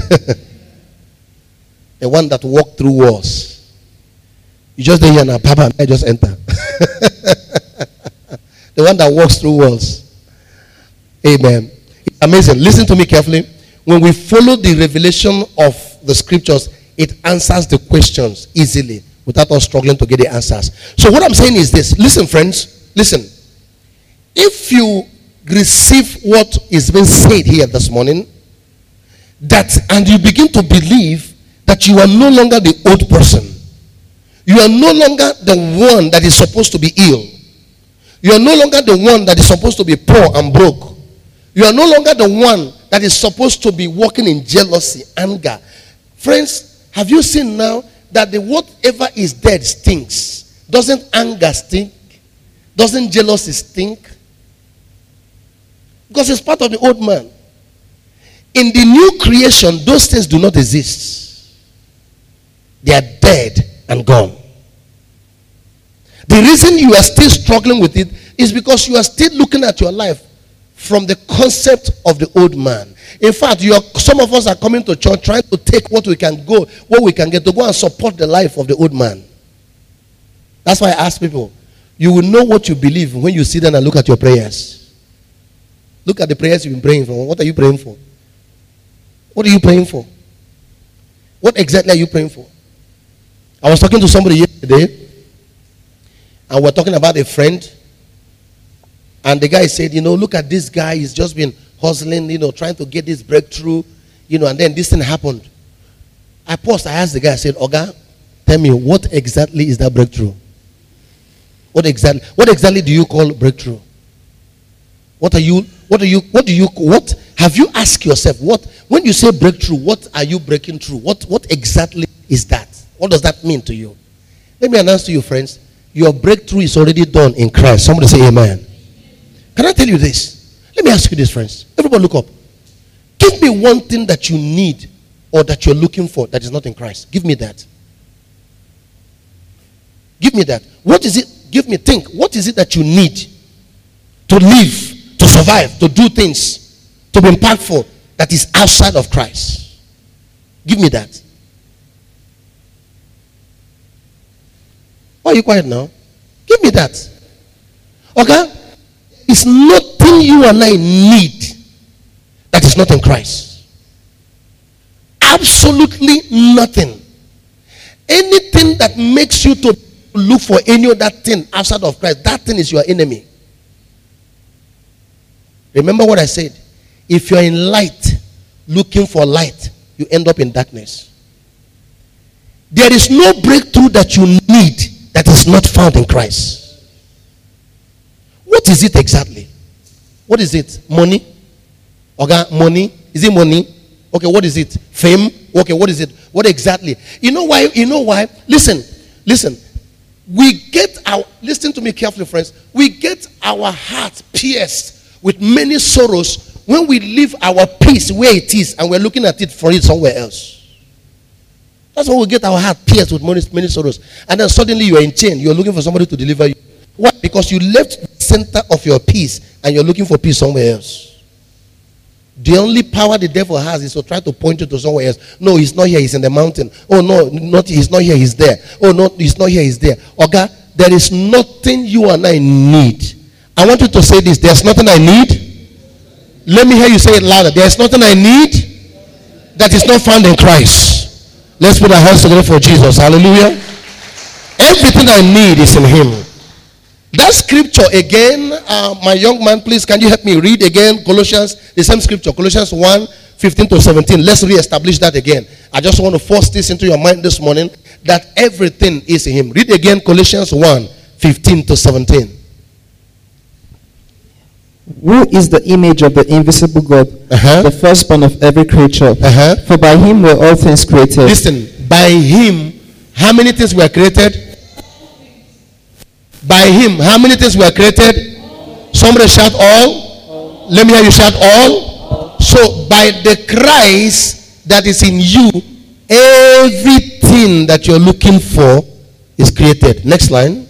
The one that walked through walls. You just there here now, Papa, I just enter. The one that walks through walls. Amen. It's amazing. Listen to me carefully. When we follow the revelation of the scriptures, it answers the questions easily without us struggling to get the answers. So what I'm saying is this. Listen, friends. Listen. If you receive what is being said here this morning, and you begin to believe that you are no longer the old person. You are no longer the one that is supposed to be ill. You are no longer the one that is supposed to be poor and broke. You are no longer the one that is supposed to be walking in jealousy, anger. Friends, have you seen now that the whatever is dead stinks? Doesn't anger stink? Doesn't jealousy stink? Because it's part of the old man. In the new creation, those things do not exist. They are dead and gone. The reason you are still struggling with it is because you are still looking at your life from the concept of the old man. In fact, some of us are coming to church trying to take what we can get to go and support the life of the old man. That's why I ask people, you will know what you believe when you sit down and look at your prayers. Look at the prayers you've been praying for. What are you praying for? What are you praying for? What exactly are you praying for? I was talking to somebody yesterday, and we're talking about a friend, and the guy said, look at this guy, he's just been hustling, trying to get this breakthrough, and then this thing happened. I paused, I asked the guy, I said, Oga, tell me, what exactly is that breakthrough? What exactly do you call breakthrough? What have you asked yourself, when you say breakthrough, what are you breaking through? What exactly is that? What does that mean to you? Let me announce to you, friends, your breakthrough is already done in Christ. Somebody say amen. Can I tell you this? Let me ask you this, friends. Everybody look up. Give me one thing that you need or that you're looking for that is not in Christ. Give me that. Give me that. What is it? Give me, think. What is it that you need to live, to survive, to do things, to be impactful that is outside of Christ? Give me that. Why are you quiet now? Give me that. Okay? It's nothing you and I need that is not in Christ. Absolutely nothing. Anything that makes you to look for any other thing outside of Christ, that thing is your enemy. Remember what I said. If you're in light, looking for light, you end up in darkness. There is no breakthrough that you need that is not found in Christ. What is it exactly? What is it? Money? Okay, money? Is it money? Okay, what is it? Fame? Okay, what is it? What exactly? You know why? You know why? Listen. Listen to me carefully, friends. We get our heart pierced with many sorrows when we leave our peace where it is and we're looking at it for it somewhere else. That's why we get our heart pierced with many sorrows. And then suddenly you are in chain. You're looking for somebody to deliver you. Why? Because you left the center of your peace and you're looking for peace somewhere else. The only power the devil has is to try to point you to somewhere else. No, he's not here, he's in the mountain. Oh no, he's not here, he's there. Oh no, he's not here, he's there. Okay, there is nothing you and I need. I want you to say this. There's nothing I need. Let me hear you say it louder. There's nothing I need that is not found in Christ. Let's put our hands together for Jesus. Hallelujah. Everything I need is in him. That scripture again, my young man, please, can you help me read again Colossians, the same scripture, Colossians 1, 15 to 17. Let's re-establish that again. I just want to force this into your mind this morning, that everything is in him. Read again Colossians 1, 15 to 17. Who is the image of the invisible God, the firstborn of every creature? For by him were all things created. Listen, by him, how many things were created? By him, how many things were created? Somebody shout all. Let me hear you shout all. So by the Christ that is in you, everything that you're looking for is created. Next line.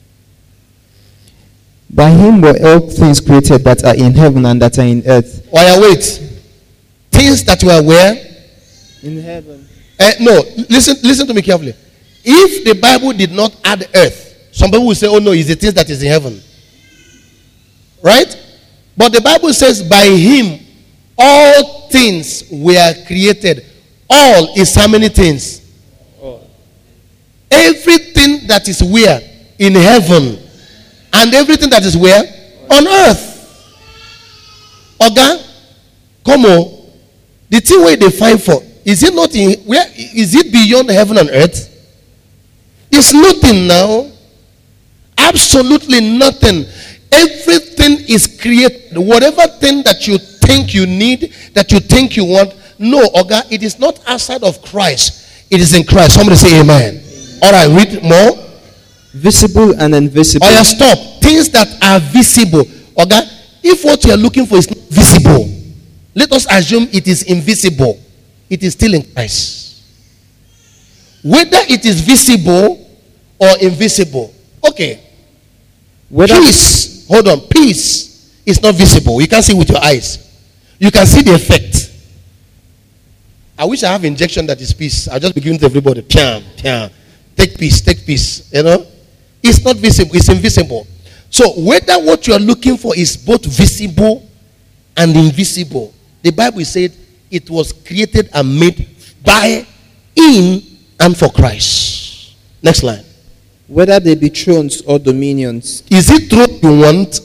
By him were all things created that are in heaven and that are in earth. Wait. Things that were where? In heaven. No, listen to me carefully. If the Bible did not add earth, some people will say, oh no, it's the things that is in heaven. Right? But the Bible says, by him, all things were created. All is how many things? All. Everything that is where? In heaven. And everything that is where? On earth. Oga, come on. The thing where they find for, is it not in, where, is it beyond heaven and earth? It's nothing now. Absolutely nothing. Everything is created. Whatever thing that you think you need, that you think you want, no, Oga, it is not outside of Christ. It is in Christ. Somebody say amen. All right, read more. Visible and invisible. Oh yeah, stop. Things that are visible. Oga, if what you are looking for is not visible, let us assume it is invisible. It is still in Christ. Whether it is visible or invisible. Okay. Peace, hold on, peace is not visible. You can't see with your eyes. You can see the effect. I wish I have injection that is peace. I'll just be giving to everybody. Take peace, you know. It's not visible, it's invisible. So whether what you are looking for is both visible and invisible, the Bible said it was created and made by, in, and for Christ. Next line. Whether they be thrones or dominions. Is it throne you want?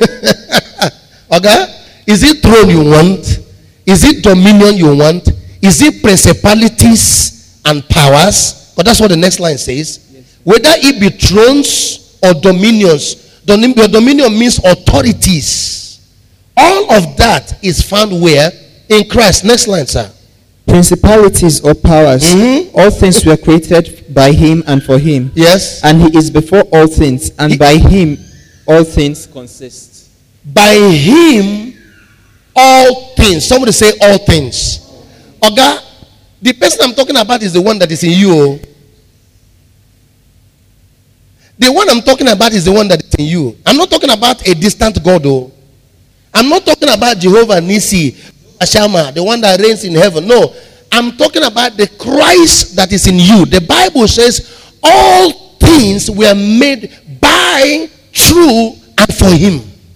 Okay? Is it throne you want? Is it dominion you want? Is it principalities and powers? But that's what the next line says. Yes. Whether it be thrones or dominions. Dominion means authorities. All of that is found where? In Christ. Next line, sir. Principalities or powers, all things were created by him and for him. Yes. And he is before all things, and by him all things consist. By him All things. Somebody say all things. Oga, the person I'm talking about is the one that is in you. The one I'm talking about is the one that is in you. I'm not talking about a distant God, though. I'm not talking about Jehovah Nisi, Ashama, the one that reigns in heaven. No, I'm talking about the Christ that is in you. The Bible says all things were made by, through, and for him.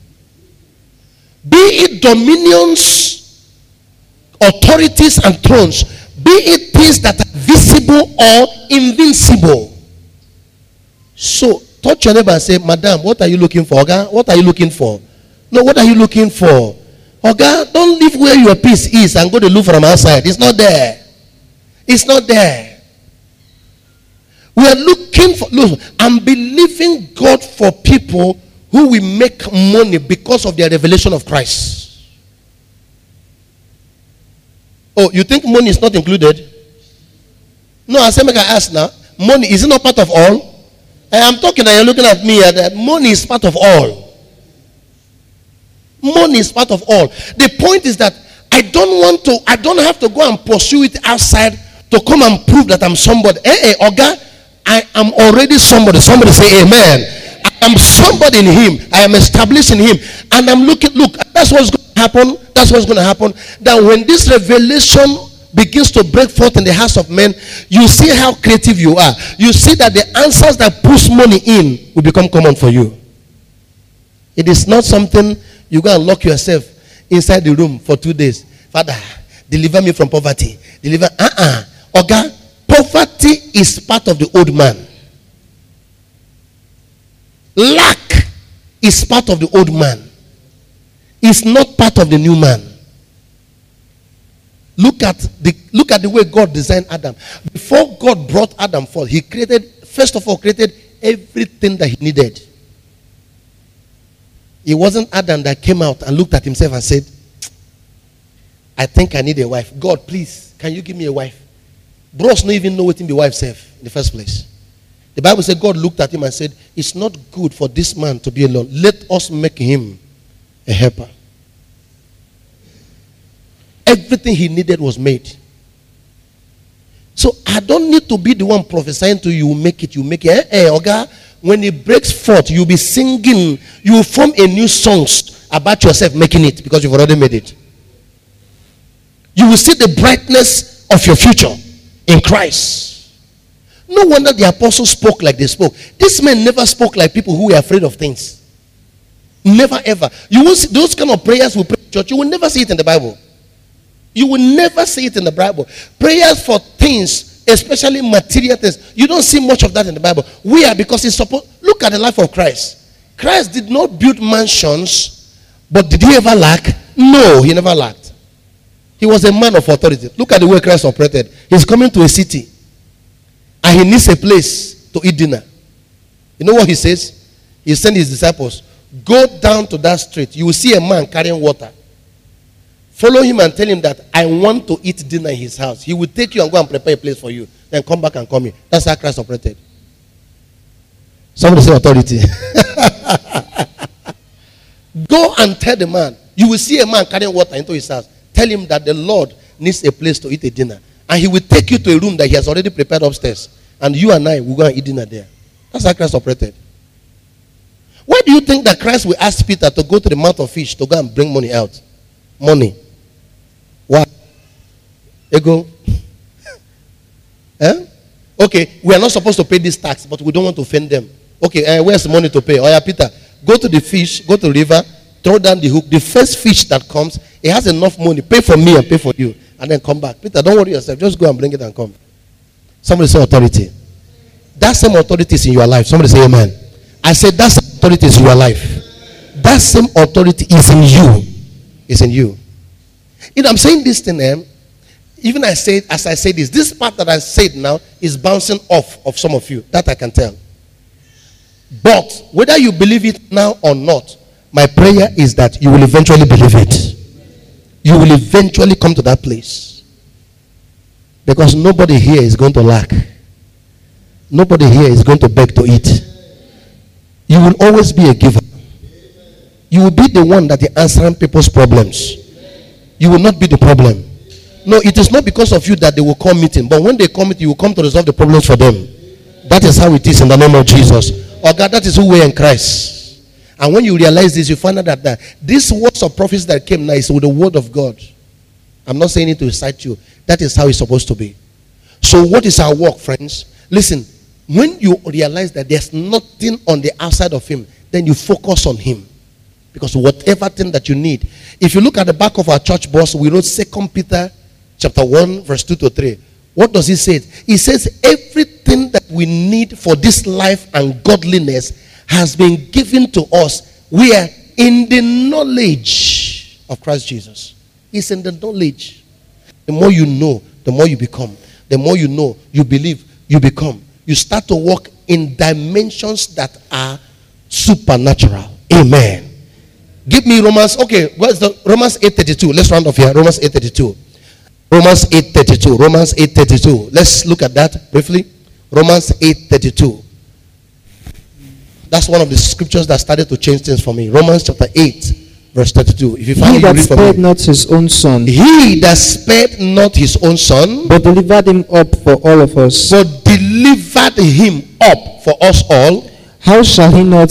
Be it dominions, authorities, and thrones. Be it things that are visible or invincible. So, touch your neighbor and say, Madam, what are you looking for? Oga, what are you looking for? No, what are you looking for? Oga, don't leave where your peace is and go to look from outside. It's not there. It's not there. We are looking for, look, I'm believing God for people who will make money because of their revelation of Christ. Oh, you think money is not included? No, I say, make I ask now. Money, is it not part of all? I'm talking and you're looking at me. That money is part of all. Money is part of all. The point is that I don't have to go and pursue it outside to come and prove that I'm somebody. Oga, I am already somebody. Somebody say amen. I am somebody in him. I am established in him. And I'm look, that's what's going to happen. That's what's going to happen. That when this revelation begins to break forth in the hearts of men, you see how creative you are. You see that the answers that push money in will become common for you. It is not something you go and lock yourself inside the room for 2 days. Father, deliver me from poverty. Deliver. Oga, poverty is part of the old man. Lack is part of the old man. It's not part of the new man. Look at the way God designed Adam. Before God brought Adam forth, he first of all created everything that he needed. It wasn't Adam that came out and looked at himself and said, I think I need a wife. God, please, can you give me a wife? Bros don't even know what the wife said in the first place. The Bible said God looked at him and said, it's not good for this man to be alone. Let us make him a helper. Everything he needed was made. So I don't need to be the one prophesying to you, make it. Oga, when it breaks forth, you'll be singing, you will form a new songs about yourself making it because you've already made it. You will see the brightness of your future in Christ. No wonder the apostles spoke like they spoke. These men never spoke like people who were afraid of things. Never ever. You will see those kind of prayers we pray in church. You will never see it in the Bible. You will never see it in the Bible. Prayers for things, especially material things. You don't see much of that in the Bible. Because it's supposed. Look at the life of Christ. Christ did not build mansions, but did he ever lack? No, he never lacked. He was a man of authority. Look at the way Christ operated. He's coming to a city, and he needs a place to eat dinner. You know what he says? He sent his disciples, go down to that street. You will see a man carrying water. Follow him and tell him that I want to eat dinner in his house. He will take you and go and prepare a place for you. Then come back and come in. That's how Christ operated. Somebody say authority. Go and tell the man. You will see a man carrying water into his house. Tell him that the Lord needs a place to eat a dinner. And he will take you to a room that he has already prepared upstairs. And you and I will go and eat dinner there. That's how Christ operated. Why do you think that Christ will ask Peter to go to the mouth of fish to go and bring money out? Money. Why? Ego. Okay, we are not supposed to pay this tax, but we don't want to offend them. Okay, where's the money to pay? Oh yeah, Peter, go to the fish, go to the river, throw down the hook. The first fish that comes, it has enough money. Pay for me and pay for you. And then come back. Peter, don't worry yourself. Just go and bring it and come. Somebody say authority. That same authority is in your life. Somebody say amen. I said that same authority is in your life. That same authority is in you. It's in you. You know, I'm saying this thing, even as I say this part that I said now is bouncing off of some of you. That I can tell. But whether you believe it now or not, my prayer is that you will eventually believe it. You will eventually come to that place. Because nobody here is going to lack. Nobody here is going to beg to eat. You will always be a giver. You will be the one that is answering people's problems. You will not be the problem. No, it is not because of you that they will come meeting. But when they come meeting, you will come to resolve the problems for them. That is how it is in the name of Jesus. Oh God, that is who we are in Christ. And when you realize this, you find out that these words of prophecy that came now is with the word of God. I'm not saying it to excite you. That is how it's supposed to be. So what is our work, friends? Listen, when you realize that there's nothing on the outside of him, then you focus on him. Because whatever thing that you need. If you look at the back of our church bus, we wrote 2 Peter chapter 1, verse 2 to 3. What does he say? He says everything that we need for this life and godliness has been given to us. We are in the knowledge of Christ Jesus. It's in the knowledge. The more you know, the more you become. The more you know, you believe, you become. You start to walk in dimensions that are supernatural. Amen. Give me Romans. Okay, what's the Romans 8:32? Let's round off here. Romans 8:32. Romans 8:32. Romans 8:32. Let's look at that briefly. Romans 8:32. That's one of the scriptures that started to change things for me. Romans chapter 8, verse 32. If you find He it, that read for spared me. not his own son, He that spared not his own son, but delivered him up for all of us, but delivered him up for us all, how shall he not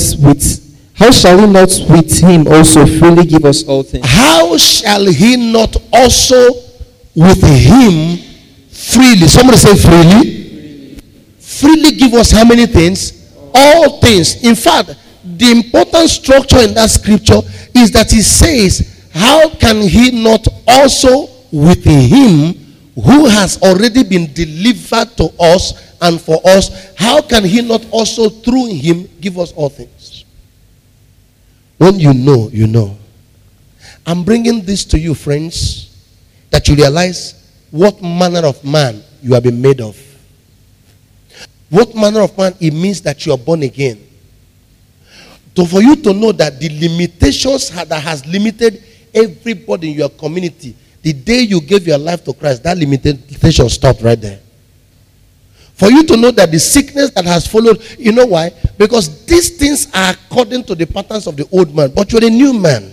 with him also freely give us all things? how shall he not also with him freely? Somebody say freely. Freely give us how many things? All things. In fact, the important structure in that scripture is that he says, how can he not also with him who has already been delivered to us and for us, how can he not also through him give us all things? When you know, you know. I'm bringing this to you, friends, that you realize what manner of man you have been made of. What manner of man? It means that you are born again. So for you to know that the limitations that has limited everybody in your community, the day you gave your life to Christ, that limitation stopped right there. For you to know that the sickness that has followed, you know why? Because these things are according to the patterns of the old man, but you're a new man.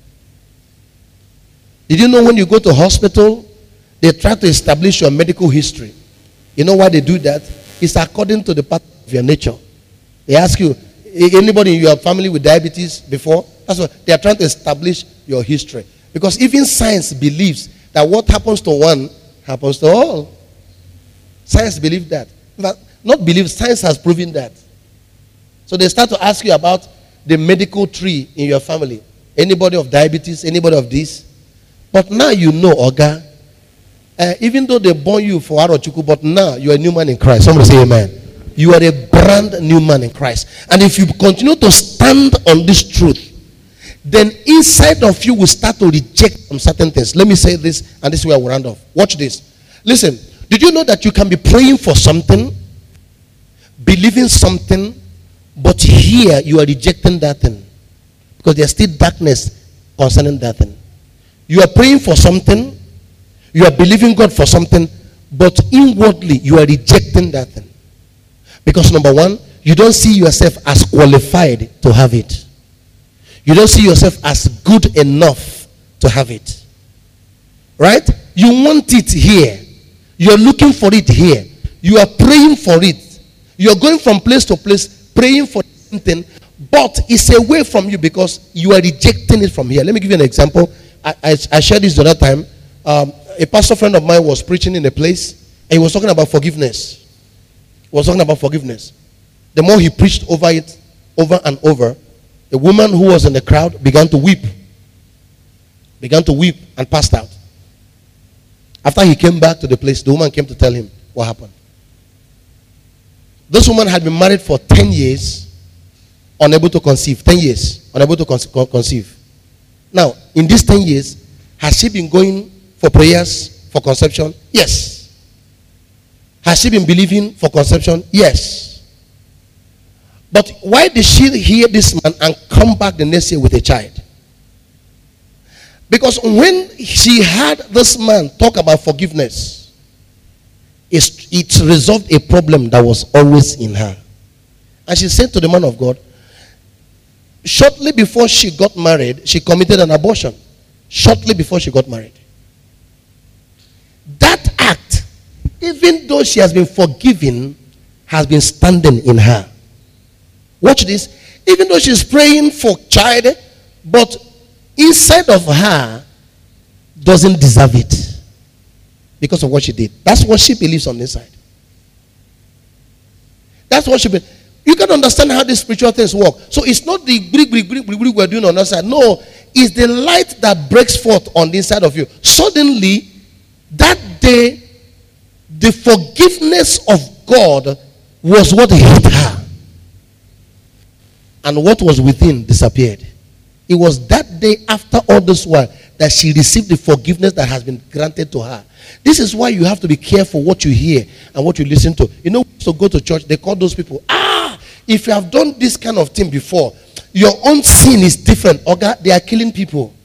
Did you know when you go to hospital, they try to establish your medical history? You know why they do that? It's according to the pattern of your nature. They ask you, anybody in your family with diabetes before? That's what they are trying to establish your history. Because even science believes that what happens to one happens to all. Science believes that. But not believe, science has proven that. So they start to ask you about the medical tree in your family. Anybody of diabetes, anybody of this. But now you know, Oga, even though they born you for Arochuku, but now you are a new man in Christ. Somebody say amen. You are a brand new man in Christ. And if you continue to stand on this truth, then inside of you will start to reject some certain things. Let me say this, and this is where we'll round off. Watch this. Listen, did you know that you can be praying for something, believing something, but here you are rejecting that thing? Because there's still darkness concerning that thing. You are praying for something, you are believing God for something, but inwardly you are rejecting that thing. Because number one, you don't see yourself as qualified to have it. You don't see yourself as good enough to have it. Right? You want it here. You're looking for it here. You are praying for it. You're going from place to place praying for something, but it's away from you because you are rejecting it from here. Let me give you an example. I shared this the other time. A pastor friend of mine was preaching in a place and he was talking about forgiveness. He was talking about forgiveness. The more he preached over it, over and over, a woman who was in the crowd began to weep. Began to weep and passed out. After he came back to the place, the woman came to tell him what happened. This woman had been married for 10 years, unable to conceive. 10 years, unable to conceive. Now, in these 10 years, has she been going for prayers for conception? Yes. Has she been believing for conception? Yes. But why did she hear this man and come back the next year with a child? Because when she heard this man talk about forgiveness, it resolved a problem that was always in her. And she said to the man of God, shortly before she got married, she committed an abortion. Shortly before she got married. even though she has been forgiven, has been standing in her. Watch this. Even though she's praying for child, but inside of her doesn't deserve it because of what she did. That's what she believes on this side. That's what she believes. You can understand how these spiritual things work. So it's not the brick we're doing on that side. No, it's the light that breaks forth on the inside of you. Suddenly, that day, the forgiveness of God was what hit her. And what was within disappeared. It was that day, after all this while, that she received the forgiveness that has been granted to her. This is why you have to be careful what you hear and what you listen to. You know, so go to church, they call those people, if you have done this kind of thing before, your own sin is different. Okay? They are killing people.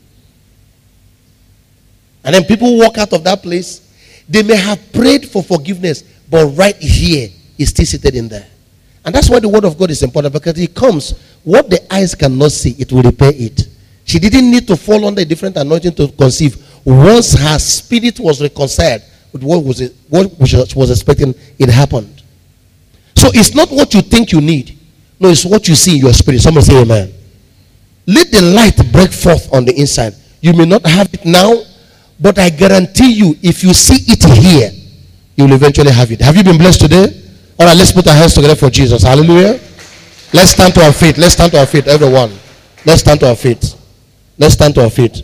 And then people walk out of that place. They may have prayed for forgiveness, but right here is still seated in there. And that's why the word of God is important, because it comes, what the eyes cannot see, it will repair it. She didn't need to fall under a different anointing to conceive. Once her spirit was reconciled with what she was expecting, it happened. So it's not what you think you need. No, it's what you see in your spirit. Someone say amen. Let the light break forth on the inside. You may not have it now, but I guarantee you, if you see it here, you will eventually have it. Have you been blessed today? All right, let's put our hands together for Jesus. Hallelujah. Let's stand to our feet. Let's stand to our feet, everyone. Let's stand to our feet. Let's stand to our feet.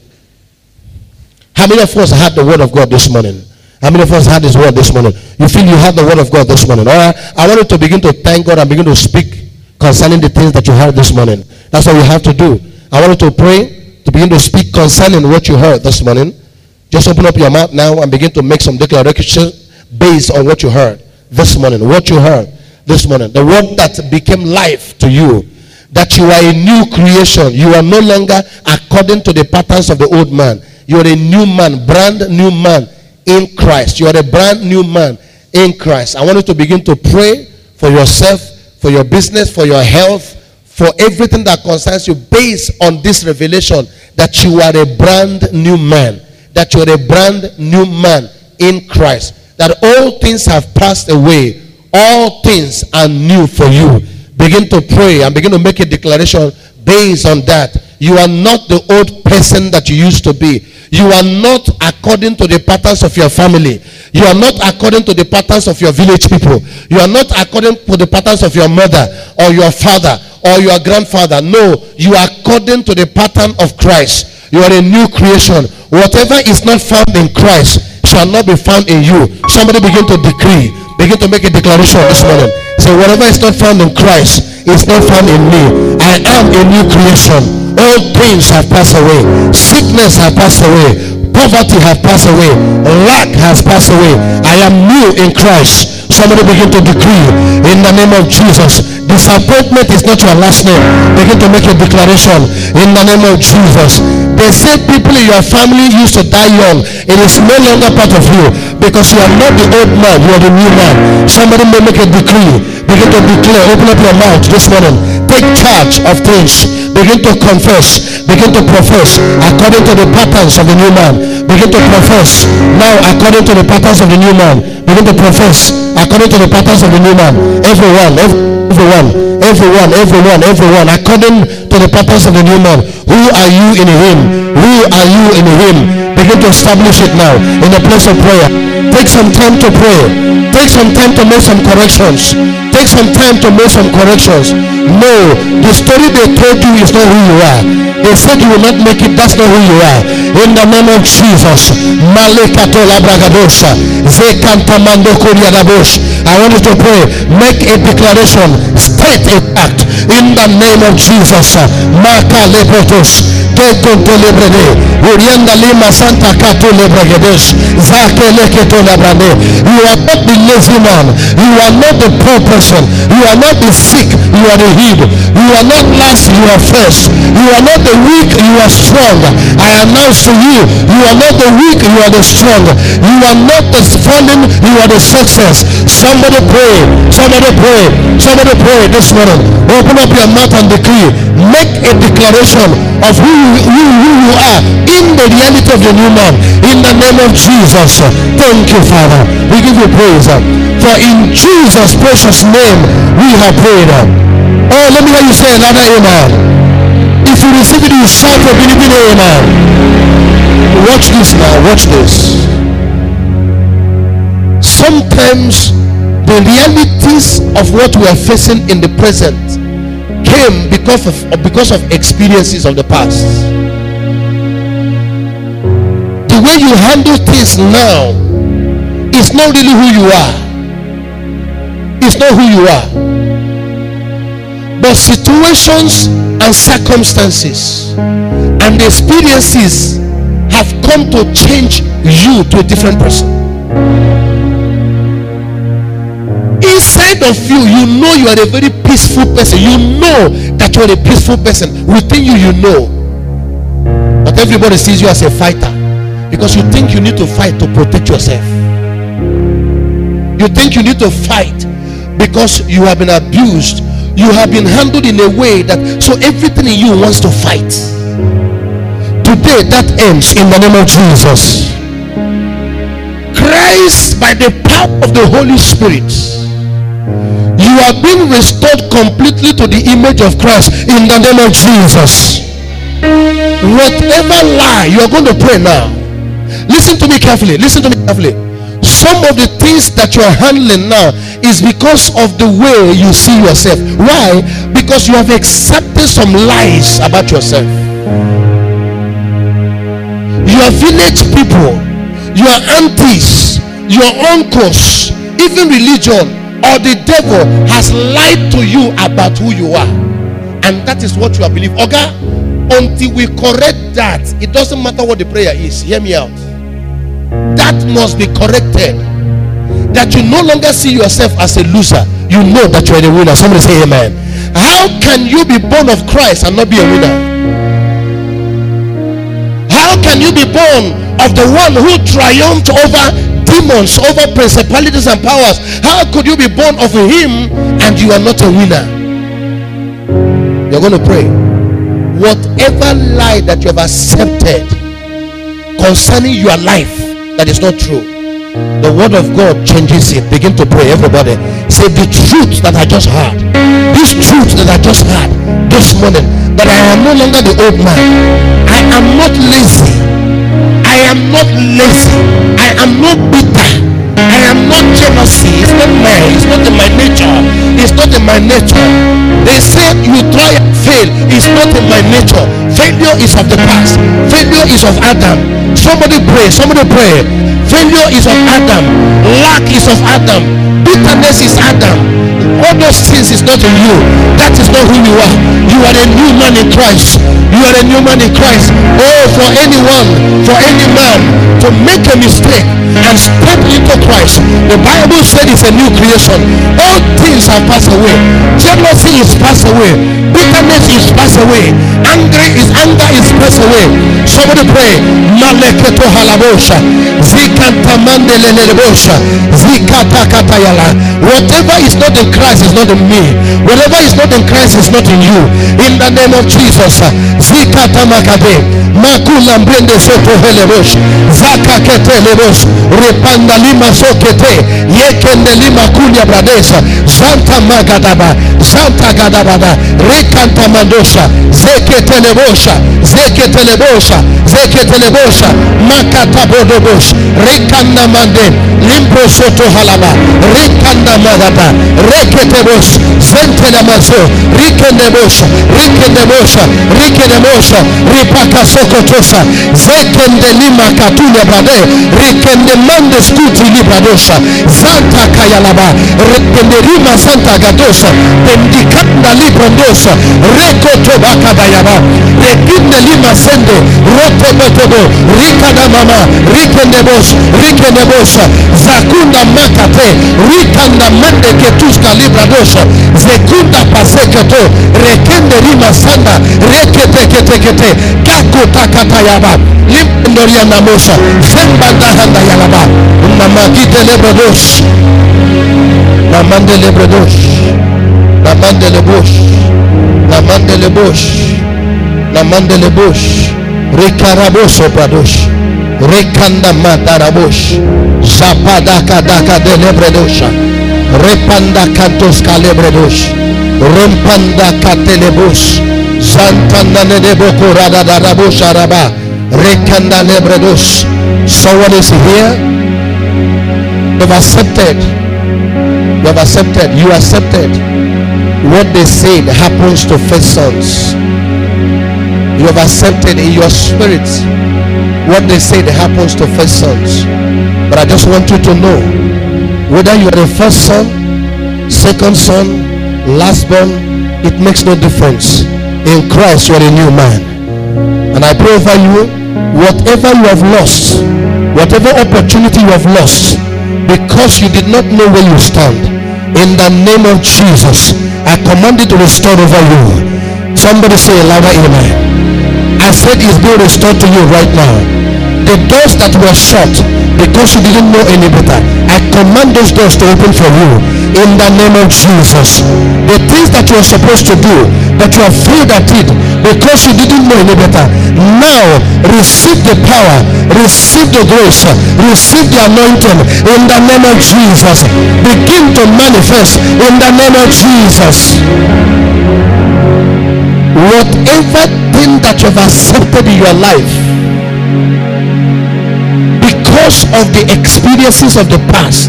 How many of us had the word of God this morning? How many of us had this word this morning? You feel you had the word of God this morning? All right. I want you to begin to thank God and begin to speak concerning the things that you heard this morning. That's what we have to do. I want you to pray, to begin to speak concerning what you heard this morning. Just open up your mouth now and begin to make some declarations based on what you heard this morning. What you heard this morning. The word that became life to you. That you are a new creation. You are no longer according to the patterns of the old man. You are a new man, brand new man in Christ. You are a brand new man in Christ. I want you to begin to pray for yourself, for your business, for your health, for everything that concerns you based on this revelation that you are a brand new man. That you are a brand new man in Christ. That all things have passed away. All things are new for you. Begin to pray and begin to make a declaration based on that. You are not the old person that you used to be. You are not according to the patterns of your family. You are not according to the patterns of your village people. You are not according to the patterns of your mother or your father or your grandfather. No, you are according to the pattern of Christ. You are a new creation. Whatever is not found in Christ shall not be found in you. Somebody begin to decree. Begin to make a declaration this morning. Say, whatever is not found in Christ is not found in me. I am a new creation. All things have passed away. Sickness has passed away. Poverty has passed away. Lack has passed away. I am new in Christ. Somebody begin to decree in the name of Jesus. Disappointment is not your last name. Begin to make a declaration in the name of Jesus. They say people in your family used to die young. It is no longer part of you because you are not the old man. You are the new man. Somebody may make a decree. Begin to declare. Open up your mouth this morning. Take charge of things. Begin to confess. Begin to profess according to the patterns of the new man. Begin to profess now according to the patterns of the new man. Begin to profess according to the patterns of the new man. Everyone according to the patterns of the new man. Who are you in him? Who are you in him? Begin to establish it now in the place of prayer. Take some time to pray. Take some time to make some corrections. Take some time to make some corrections. No, the story they told you is not who you are. They said you will not make it. That's not who you are. In the name of Jesus. Malekatola bragadosha. Zekantamando kuriadabosh. I want you to pray. Make a declaration. State a fact. In the name of Jesus. Maka lebrotos. Tekonto lebrede. Urienda lima santa kato lebregedesh. Zake leketo lebrade. You are not the lazy man. You are not the poor person. You are not the sick. You are the healed. You are not last. You are first. You are not the weak. You are strong. I announce to you. You are not the weak. You are the strong. You are not the fallen. You are the success. Somebody pray. Somebody pray. Somebody pray this morning. Open up your mouth and decree. Make a declaration of who you you are in the reality of the new man. In the name of Jesus. Thank you, Father. We give you praise. For in Jesus' precious name we have prayed. Oh, let me hear you say another amen. If you receive it, you shout a believing amen. Watch this now. Watch this. Sometimes the realities of what we are facing in the present came because of experiences of the past. The way you handle things now is not really who you are. It's not who you are. But situations and circumstances and experiences have come to change you to a different person. Inside of you, you know you are a very peaceful person. You know that you are a peaceful person. Within you, you know. But everybody sees you as a fighter because you think you need to fight to protect yourself. You think you need to fight because you have been abused. You have been handled in a way that so everything in you wants to fight. Today that ends in the name of Jesus. Christ, by the power of the Holy Spirit, you are being restored completely to the image of Christ in the name of Jesus. Whatever lie, you are going to pray now. Listen to me carefully. Listen to me carefully. Some of the things that you are handling now is because of the way you see yourself. Why? Because you have accepted some lies about yourself. Your village people, your aunties, your uncles, even religion or the devil has lied to you about who you are, and that is what you are believing. Okay, until we correct that, it doesn't matter what the prayer is. Hear me out. That must be corrected. That you no longer see yourself as a loser. You know that you are a winner. Somebody say amen. How can you be born of Christ and not be a winner? How can you be born of the one who triumphed over demons, over principalities and powers? How could you be born of him and you are not a winner? You're going to pray. Whatever lie that you have accepted concerning your life that is not true, the word of God changes it. Begin to pray. Everybody say, the truth that I just heard, this truth that I just heard this morning, that I am no longer the old man. I am not lazy. I am not lazy. I am not bitter. I am not jealousy. It's not mine. It's not in my nature. It's not in my nature. They said you try and fail. It's not in my nature. Failure is of the past. Failure is of Adam. Somebody pray. Somebody pray. Failure is of Adam. Lack is of Adam. Bitterness is Adam. All those things is not in you. That is not who you are. You are a new man in Christ. You are a new man in Christ. Oh, for anyone, for any man to make a mistake and step into Christ, the Bible said it's a new creation. All things have passed away. Jealousy is passed away. Bitterness is passed away. Anger is passed away. Somebody pray. Maleketo halabosha. Zikanta mandele lebosha. Zikata katayala. Whatever is not in Christ is not in me. Whatever is not in Christ is not in you. In the name of Jesus. Zikata makade. Makula mbrende soto helebosh. Zaka kete lebos. Repanda lima sokete. Yekende lima kunya bradesa. Zanta magadaba. Zanta gadabada. Rekanta mandosha. Zekete lebosha. Zekete lebosha. Zekete lebosha. Makata bodobosh. Rekanda mande. Limpro soto halaba. Rekanda magada. Reketebos. Zente namazo. Rikendebosha. Rikendebosha. Rikendebosha. Ripaka sokotosa. Zekende lima katunya brade. Rikende mande skuti libradosha. Zanta kayalaba. Rekende rima santa gadosa. Bendikanda librandosa. Rekoto bakadayaba. Rekinde lima sende. Rotobotobo. Rikada mama. Rikendebos. Rikendebosha. Zakunda makate. Rikanda mande ketuska libradosha. Zekunda paseketo. Rekende rima sanda. Rekete kete kete. Kako takatayaba. Limpendoria namosha. Zembanda handa yalaba. Namagite lebredosh. Namande lebredosh. Namande lebosh. Namande lebosh. Namandele bush. Rekaraboso pradosh. Rekanda matarabosh. Zapadaka daka delebredosha. Repanda kantos kalebredosh. Rempanda katelebus. Zantanda nedeboko radadarabosh araba. Rekanda lebredosh. Someone is here. You've accepted. You have accepted. You accepted. What they said happens to first sons. You have accepted in your spirit what they said happens to first sons. But I just want you to know, whether you are the first son, second son, last born, it makes no difference. In Christ you are a new man. And I pray over you, whatever you have lost, whatever opportunity you have lost, because you did not know where you stand, in the name of Jesus, I command it to restore over you. Somebody say a louder amen. I said it's being restored to you right now. The doors that were shut because you didn't know any better, I command those doors to open for you in the name of Jesus. The things that you are supposed to do that you are failed at it because you didn't know any better, now receive the power, receive the grace, receive the anointing in the name of Jesus. Begin to manifest in the name of Jesus. Whatever thing that you have accepted in your life because of the experiences of the past,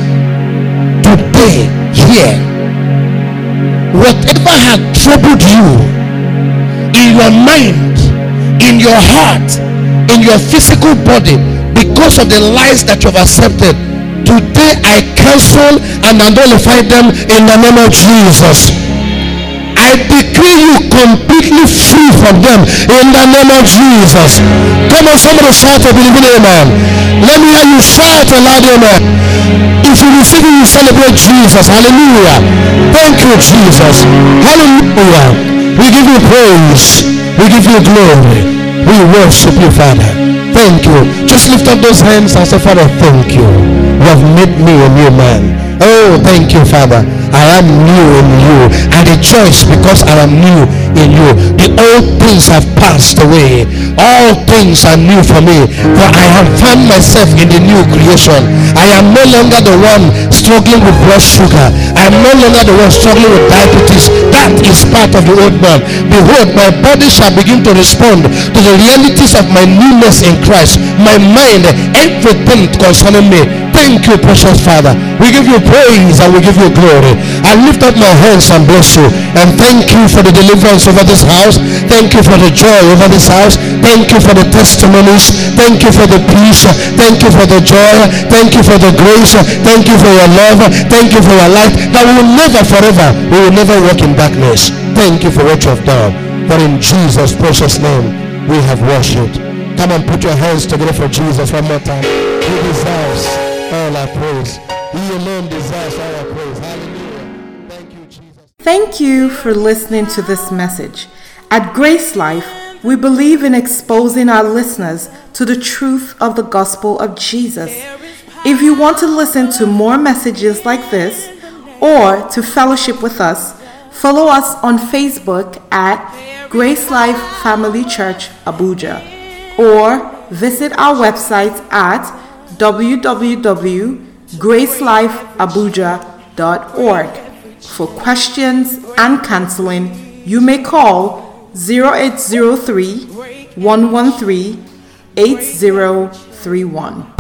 today, here, whatever had troubled you in your mind, in your heart, in your physical body, because of the lies that you have accepted, today I cancel and nullify them in the name of Jesus. I decree you completely free from them in the name of Jesus. Come on, somebody shout a believing amen. Let me hear you shout a loud amen. If you receive it, you celebrate Jesus. Hallelujah. Thank you, Jesus. Hallelujah. We give you praise. We give you glory. We worship you, Father. Thank you. Just lift up those hands and say, Father, thank you. You have made me a new man. Oh, thank you, Father. I am new in you. I rejoice because I am new in you. The old things have passed away. All things are new for me. For I have found myself in the new creation. I am no longer the one struggling with blood sugar. I am no longer the one struggling with diabetes. That is part of the old man. Behold, my body shall begin to respond to the realities of my newness in Christ. My mind, everything concerning me. Thank you, precious Father. We give you praise and we give you glory. I lift up my hands and bless you. And thank you for the deliverance over this house. Thank you for the joy over this house. Thank you for the testimonies. Thank you for the peace. Thank you for the joy. Thank you for the grace. Thank you for your love. Thank you for your life. That we will never forever, we will never walk in darkness. Thank you for what you have done. For in Jesus' precious name we have worshipped. Come and put your hands together for Jesus one more time. He deserves all our praise. He alone deserves all our praise. Hallelujah. Thank you, Jesus. Thank you for listening to this message. At Grace Life, we believe in exposing our listeners to the truth of the gospel of Jesus. If you want to listen to more messages like this or to fellowship with us, follow us on Facebook at Grace Life Family Church Abuja, or visit our website at www.gracelifeabuja.org. For questions and counseling, you may call 0803 113 8031.